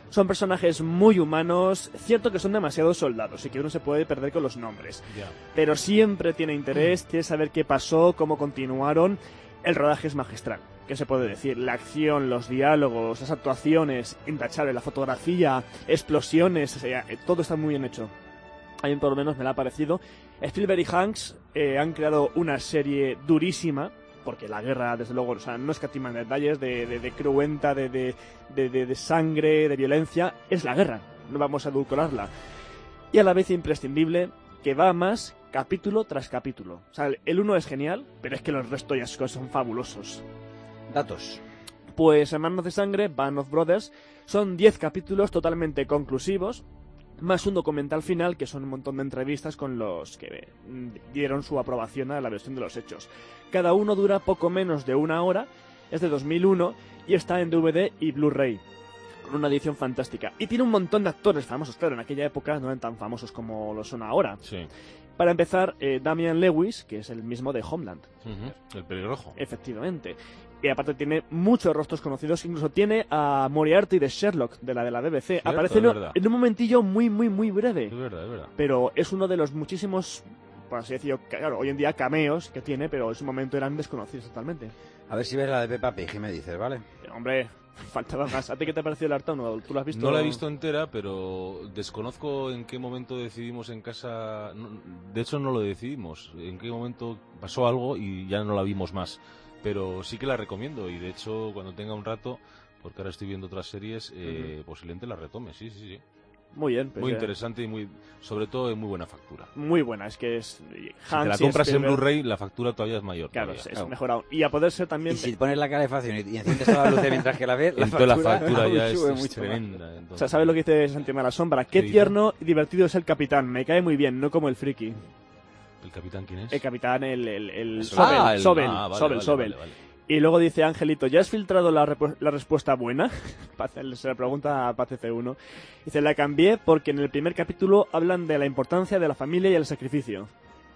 Son personajes muy humanos, cierto que son demasiados soldados y que uno se puede perder con los nombres. Ya. Pero siempre tiene interés, quiere saber qué pasó, cómo continuaron. El rodaje es magistral. ¿Qué se puede decir? La acción, los diálogos, las actuaciones, intachable, la fotografía, explosiones, o sea, todo está muy bien hecho. A mí por lo menos me la ha parecido. Spielberg y Hanks eh, han creado una serie durísima, porque la guerra, desde luego, o sea, no escatiman detalles de, de, de cruenta, de, de, de, de, de sangre, de violencia. Es la guerra, no vamos a edulcorarla. Y a la vez imprescindible, que va más capítulo tras capítulo. O sea, el uno es genial, pero es que los restos ya son fabulosos. Datos. Pues Hermanos de Sangre, Band of Brothers, son diez capítulos totalmente conclusivos, más un documental final que son un montón de entrevistas con los que dieron su aprobación a la versión de los hechos. Cada uno dura poco menos de una hora, es de dos mil uno y está en D V D y Blu-ray, con una edición fantástica. Y tiene un montón de actores famosos, claro, en aquella época no eran tan famosos como lo son ahora. Sí. Para empezar, eh, Damian Lewis, que es el mismo de Homeland. Uh-huh. El pelirrojo. Efectivamente. Y aparte tiene muchos rostros conocidos, incluso tiene a Moriarty de Sherlock, de la de la B B C. Cierto, Aparece es en, verdad. en un momentillo muy, muy, muy breve. Es verdad, es verdad. Pero es uno de los muchísimos, por así decirlo, claro, hoy en día cameos que tiene, pero en su momento eran desconocidos totalmente. A ver si ves la de Peppa Pig y me dices, ¿vale? Hombre, faltaba más. ¿A ti qué te ha parecido el Artauno? ¿Tú lo has visto? No la he visto entera, pero desconozco en qué momento decidimos en casa... no, de hecho, no lo decidimos. En qué momento pasó algo y ya no la vimos más. Pero sí que la recomiendo y, de hecho, cuando tenga un rato, porque ahora estoy viendo otras series, eh, uh-huh. posiblemente la retome. Sí, sí, sí. Muy bien. Pues muy eh. interesante y muy, sobre todo de muy buena factura. Muy buena, es que es... Hans si te la compras en Blu-ray, la factura todavía es mayor. Claro, todavía. es Claro. mejor aún. Y a poder ser también... Y si pones la calefacción y enciendes toda la luz mientras que la ves, la factura, factura, la factura ya es, sube es mucho tremenda. más. O sea, ¿sabes lo que dice Santiago de la Sombra? Qué Sí, tierno y divertido es el capitán. Me cae muy bien, no como el friki. ¿El capitán quién es? El capitán, el... el, el Ah, Sobel, el- Sobel, ah, vale, Sobel, vale, Sobel. vale, vale. Y luego dice Angelito, ¿ya has filtrado la, repu- la respuesta buena? Se le pregunta a Pace C uno. Dice, la cambié porque en el primer capítulo hablan de la importancia de la familia y el sacrificio.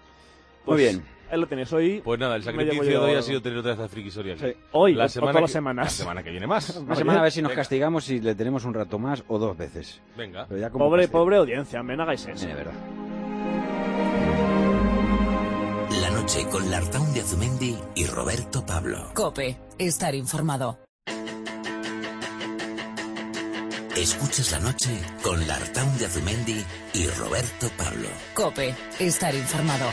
Pues, Muy bien. Ahí lo tenéis hoy. Pues nada, el me sacrificio llevo yo- de hoy ha sido tener otra vez a Friki Soria aquí. Sí. Hoy, la o- o semana todas las que- semanas. La semana que viene más. Una semana a ver si nos Venga. castigamos y le tenemos un rato más o dos veces. Venga. Pero ya como Pobre, castigo. pobre audiencia, hombre, no hagáis eso. Sí, de verdad. La noche con Lartaun de Azumendi y Roberto Pablo. Cope, estar informado. Escuchas la noche con Lartaun de Azumendi y Roberto Pablo. Cope, estar informado.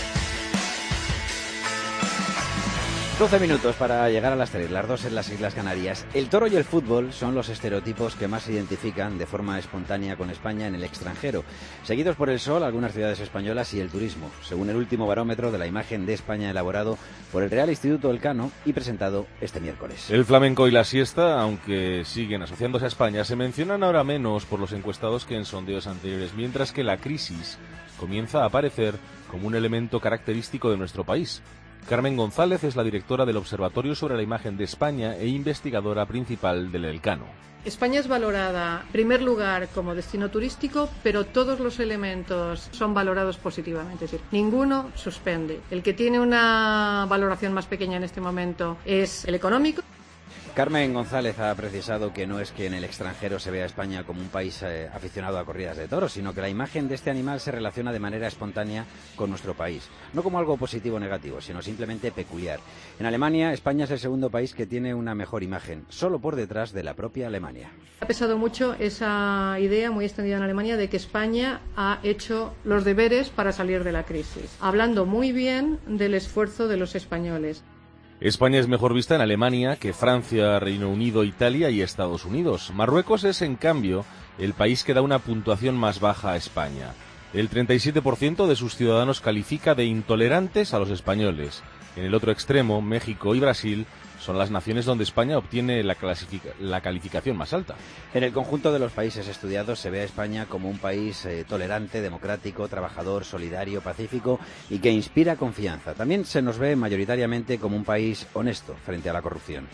doce minutos para llegar a las tres, las dos en las Islas Canarias. El toro y el fútbol son los estereotipos que más se identifican de forma espontánea con España en el extranjero, seguidos por el sol, algunas ciudades españolas y el turismo, según el último barómetro de la imagen de España elaborado por el Real Instituto Elcano y presentado este miércoles. El flamenco y la siesta, aunque siguen asociándose a España, se mencionan ahora menos por los encuestados que en sondeos anteriores, mientras que la crisis comienza a aparecer como un elemento característico de nuestro país. Carmen González es la directora del Observatorio sobre la Imagen de España e investigadora principal del Elcano. España es valorada, en primer lugar, como destino turístico, pero todos los elementos son valorados positivamente. Es decir, ninguno suspende. El que tiene una valoración más pequeña en este momento es el económico. Carmen González ha precisado que no es que en el extranjero se vea a España como un país eh, aficionado a corridas de toros, sino que la imagen de este animal se relaciona de manera espontánea con nuestro país. No como algo positivo o negativo, sino simplemente peculiar. En Alemania, España es el segundo país que tiene una mejor imagen, solo por detrás de la propia Alemania. Ha pesado mucho esa idea muy extendida en Alemania de que España ha hecho los deberes para salir de la crisis, hablando muy bien del esfuerzo de los españoles. España es mejor vista en Alemania que Francia, Reino Unido, Italia y Estados Unidos. Marruecos es, en cambio, el país que da una puntuación más baja a España. El treinta y siete por ciento de sus ciudadanos califica de intolerantes a los españoles. En el otro extremo, México y Brasil son las naciones donde España obtiene la, clasifica- la calificación más alta. En el conjunto de los países estudiados se ve a España como un país eh, tolerante, democrático, trabajador, solidario, pacífico y que inspira confianza. También se nos ve mayoritariamente como un país honesto frente a la corrupción.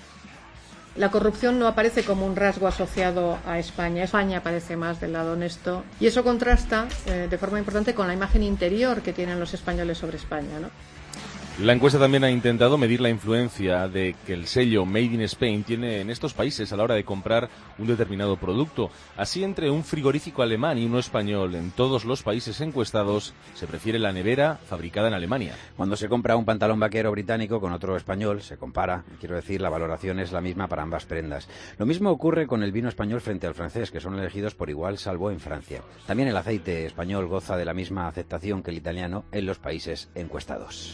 La corrupción no aparece como un rasgo asociado a España. España aparece más del lado honesto y eso contrasta eh, de forma importante con la imagen interior que tienen los españoles sobre España, ¿no? La encuesta también ha intentado medir la influencia de que el sello Made in Spain tiene en estos países a la hora de comprar un determinado producto. Así, entre un frigorífico alemán y uno español, en todos los países encuestados se prefiere la nevera fabricada en Alemania. Cuando se compra un pantalón vaquero británico con otro español, se compara. Quiero decir, la valoración es la misma para ambas prendas. Lo mismo ocurre con el vino español frente al francés, que son elegidos por igual, salvo en Francia. También el aceite español goza de la misma aceptación que el italiano en los países encuestados.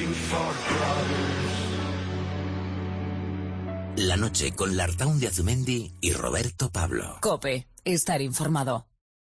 La noche con Lartaun de Azumendi y Roberto Pablo. COPE, estar informado.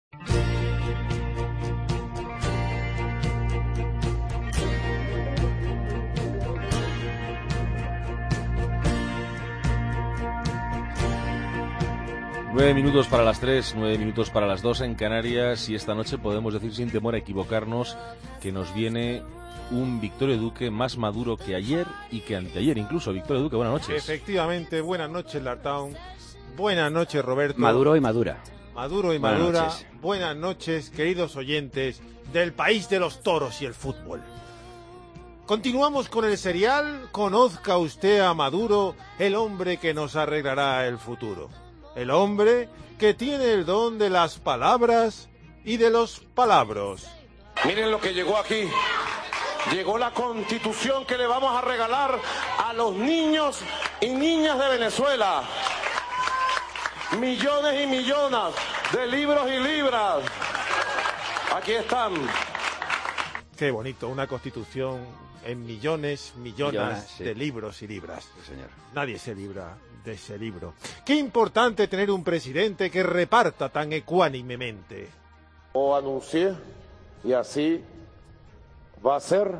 Nueve minutos para las tres, nueve minutos para las dos en Canarias, y esta noche podemos decir sin temor a equivocarnos que nos viene un Victorio Duque más maduro que ayer y que anteayer incluso. Victorio Duque, buenas noches. Efectivamente, buenas noches, Lartaun. Buenas noches, Roberto. Maduro y madura. Maduro y buenas madura. Noches. Buenas noches, queridos oyentes del país de los toros y el fútbol. Continuamos con el serial. Conozca usted a Maduro, el hombre que nos arreglará el futuro. El hombre que tiene el don de las palabras y de los palabros. Miren lo que llegó aquí. Llegó la Constitución que le vamos a regalar a los niños y niñas de Venezuela. Millones y millones de libros y libras. Aquí están. Qué bonito, una Constitución en millones, millones, Millones, sí. de libros y libras. Sí, señor. Nadie se libra de ese libro. Qué importante tener un presidente que reparta tan ecuánimemente. Lo anuncié y así va a ser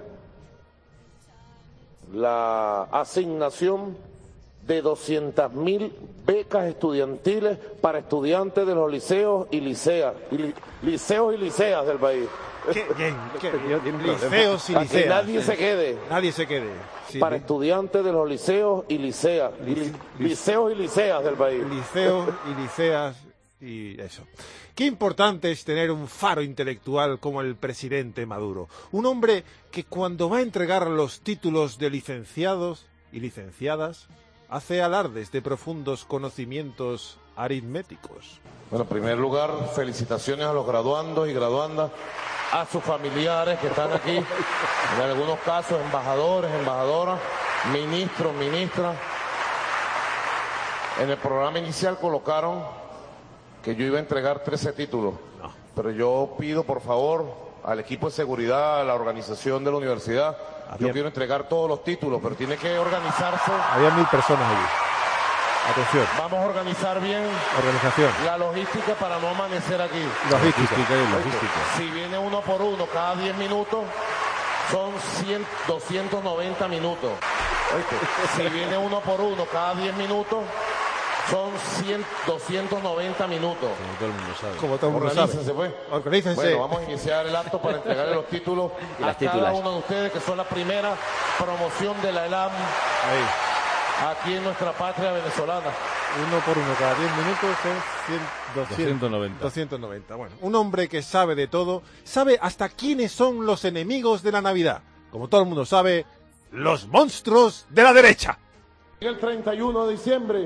la asignación de doscientas mil becas estudiantiles para estudiantes de los liceos y liceas, y li, liceos y liceas del país. Qué bien, qué bien. Liceos y Para que liceas. nadie se quede. Nadie se quede. Sí, para li- estudiantes de los liceos y liceas, y li- liceos y liceas del país. Liceos y liceas y eso. Qué importante es tener un faro intelectual como el presidente Maduro. Un hombre que cuando va a entregar los títulos de licenciados y licenciadas, hace alardes de profundos conocimientos aritméticos. Bueno, en primer lugar, felicitaciones a los graduandos y graduandas, a sus familiares que están aquí, en algunos casos embajadores, embajadoras, ministros, ministras. En el programa inicial colocaron que yo iba a entregar trece títulos, pero yo pido por favor al equipo de seguridad, a la organización de la universidad, Había- yo quiero entregar todos los títulos, pero tiene que organizarse. Había mil personas allí. Atención. Vamos a organizar bien Organización. la logística para no amanecer aquí. Logística. Si viene uno por uno cada diez minutos, son cien, doscientos noventa minutos. ¿Oíste? Si viene uno por uno cada diez minutos, son cien, doscientos noventa minutos. Como todo el mundo sabe. Como todo el mundo sabe. Organícense, pues. Organícense. Bueno, vamos a iniciar el acto para entregarle los títulos Y a las cada títulas. uno de ustedes, que son la primera promoción de la ELAM aquí en nuestra patria venezolana. Uno por uno cada diez minutos son cien, doscientos, doscientos noventa. doscientos noventa. Bueno, un hombre que sabe de todo, sabe hasta quiénes son los enemigos de la Navidad. Como todo el mundo sabe, los monstruos de la derecha. El treinta y uno de diciembre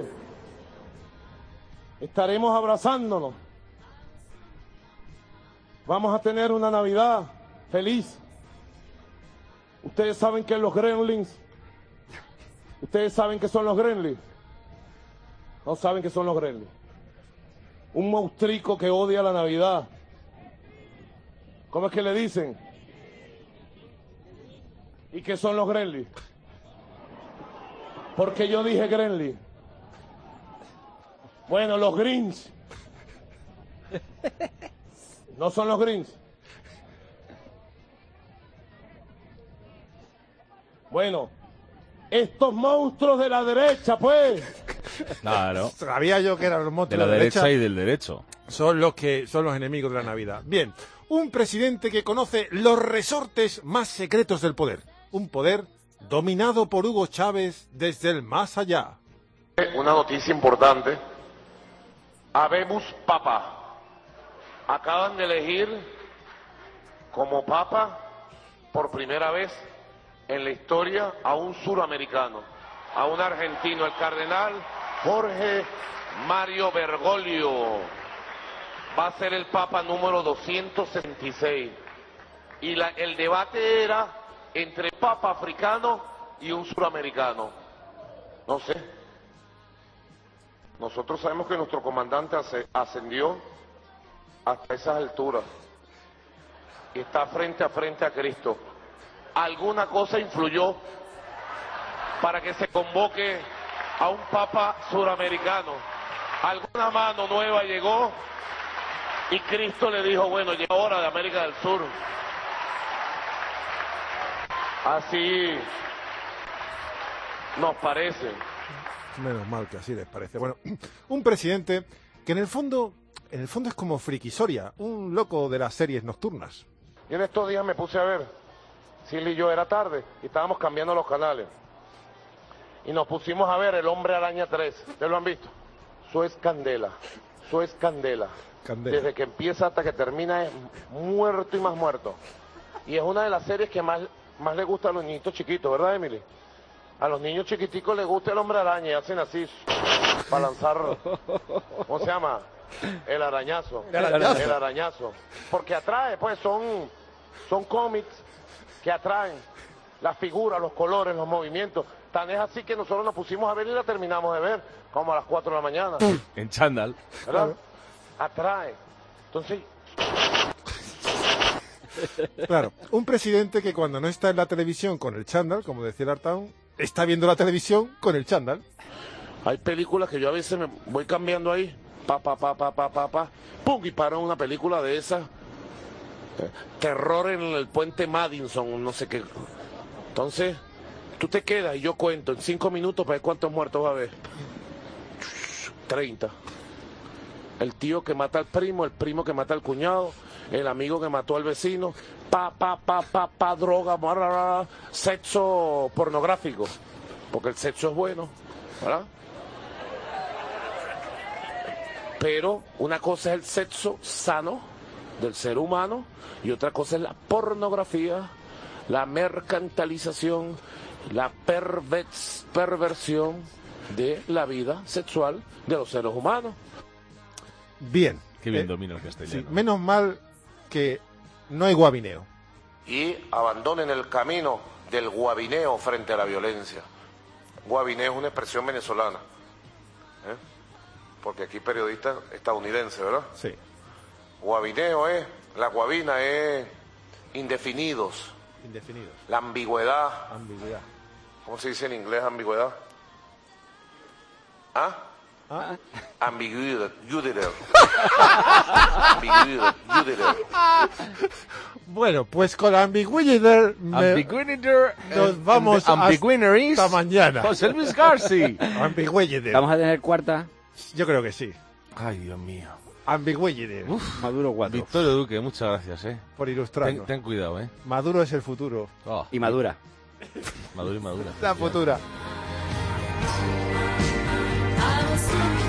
estaremos abrazándonos. Vamos a tener una Navidad feliz. Ustedes saben que los gremlins, ustedes saben que son los gremlins. No saben que son los gremlins. Un monstruico que odia la Navidad. ¿Cómo es que le dicen? ¿Y qué son los gremlins? Porque yo dije gremlin. Bueno, los Grinch. ¿No son los Grinch? Bueno, estos monstruos de la derecha, pues. Claro. Sabía yo que eran los monstruos De la derecha y del derecho. Son los que son los enemigos de la Navidad. Bien, un presidente que conoce los resortes más secretos del poder. Un poder dominado por Hugo Chávez desde el más allá. Una noticia importante. Habemos papa. Acaban de elegir como papa por primera vez en la historia a un suramericano, a un argentino, el cardenal Jorge Mario Bergoglio. Va a ser el Papa número doscientos setenta y seis. Y la, el debate era entre Papa africano y un suramericano. No sé. Nosotros sabemos que nuestro comandante ascendió hasta esas alturas y está frente a frente a Cristo. ¿Alguna cosa influyó para que se convoque a un Papa suramericano? ¿Alguna mano nueva llegó? Y Cristo le dijo, bueno, llegó hora de América del Sur. Así nos parece. Menos mal que así les parece. Bueno, un presidente que en el fondo, en el fondo es como Frikisoria, un loco de las series nocturnas. Y en estos días me puse a ver, Silly y yo era tarde, y estábamos cambiando los canales. Y nos pusimos a ver El Hombre Araña tres. ¿Ustedes lo han visto? Eso es candela, eso es candela. Candela. Desde que empieza hasta que termina es muerto y más muerto. Y es una de las series que más, más le gusta a los niñitos chiquitos, ¿verdad, Emily? A los niños chiquiticos les gusta El Hombre Araña y hacen así para lanzar, ¿cómo se llama? El arañazo. El arañazo. El arañazo. Porque atrae, pues son, son cómics que atraen las figuras, los colores, los movimientos. Tan es así que nosotros nos pusimos a ver y la terminamos de ver, como a las cuatro de la mañana. En chándal. ¿Verdad? Atrae. Entonces... Claro, un presidente que cuando no está en la televisión con el chándal, como decía el Artaun, está viendo la televisión con el chándal. Hay películas que yo a veces me voy cambiando ahí, pa, pa, pa, pa, pa, pa, pa, pum, y paro en una película de esas. Eh, terror en el puente Madison, no sé qué. Entonces, tú te quedas y yo cuento en cinco minutos para ver cuántos muertos va a haber. treinta. El tío que mata al primo, el primo que mata al cuñado, el amigo que mató al vecino, pa, pa, pa, pa, pa, droga, bla, bla, bla, sexo pornográfico, porque el sexo es bueno, ¿verdad? Pero una cosa es el sexo sano del ser humano y otra cosa es la pornografía, la mercantilización, la pervers, perversión de la vida sexual de los seres humanos. Bien. Qué bien eh, domina el castellano. Sí, menos mal que no hay guabineo. Y abandonen el camino del guabineo frente a la violencia. Guabineo es una expresión venezolana, ¿eh? Porque aquí periodista estadounidense, ¿verdad? Sí. Guabineo es, la guabina es indefinidos. Indefinidos. La ambigüedad. Ambigüedad. ¿Cómo se dice en inglés ambigüedad? ¿Ah? ¿Ah? Ambiguidad. Ambiguidad. Bueno, pues con la ambiguidad me... Ambiguidad. nos vamos Ambiguineries. hasta mañana. José Luis García. Ambiguidad. ¿Vamos a tener cuarta? Yo creo que sí. Ay, Dios mío. Ambiguidad. Maduro cuatro. Victorio Duque, muchas gracias, eh. Por ilustrarnos. Ten, ten cuidado, eh. Maduro es el futuro. Oh. Y Madura. Maduro y Madura. La futura. I was looking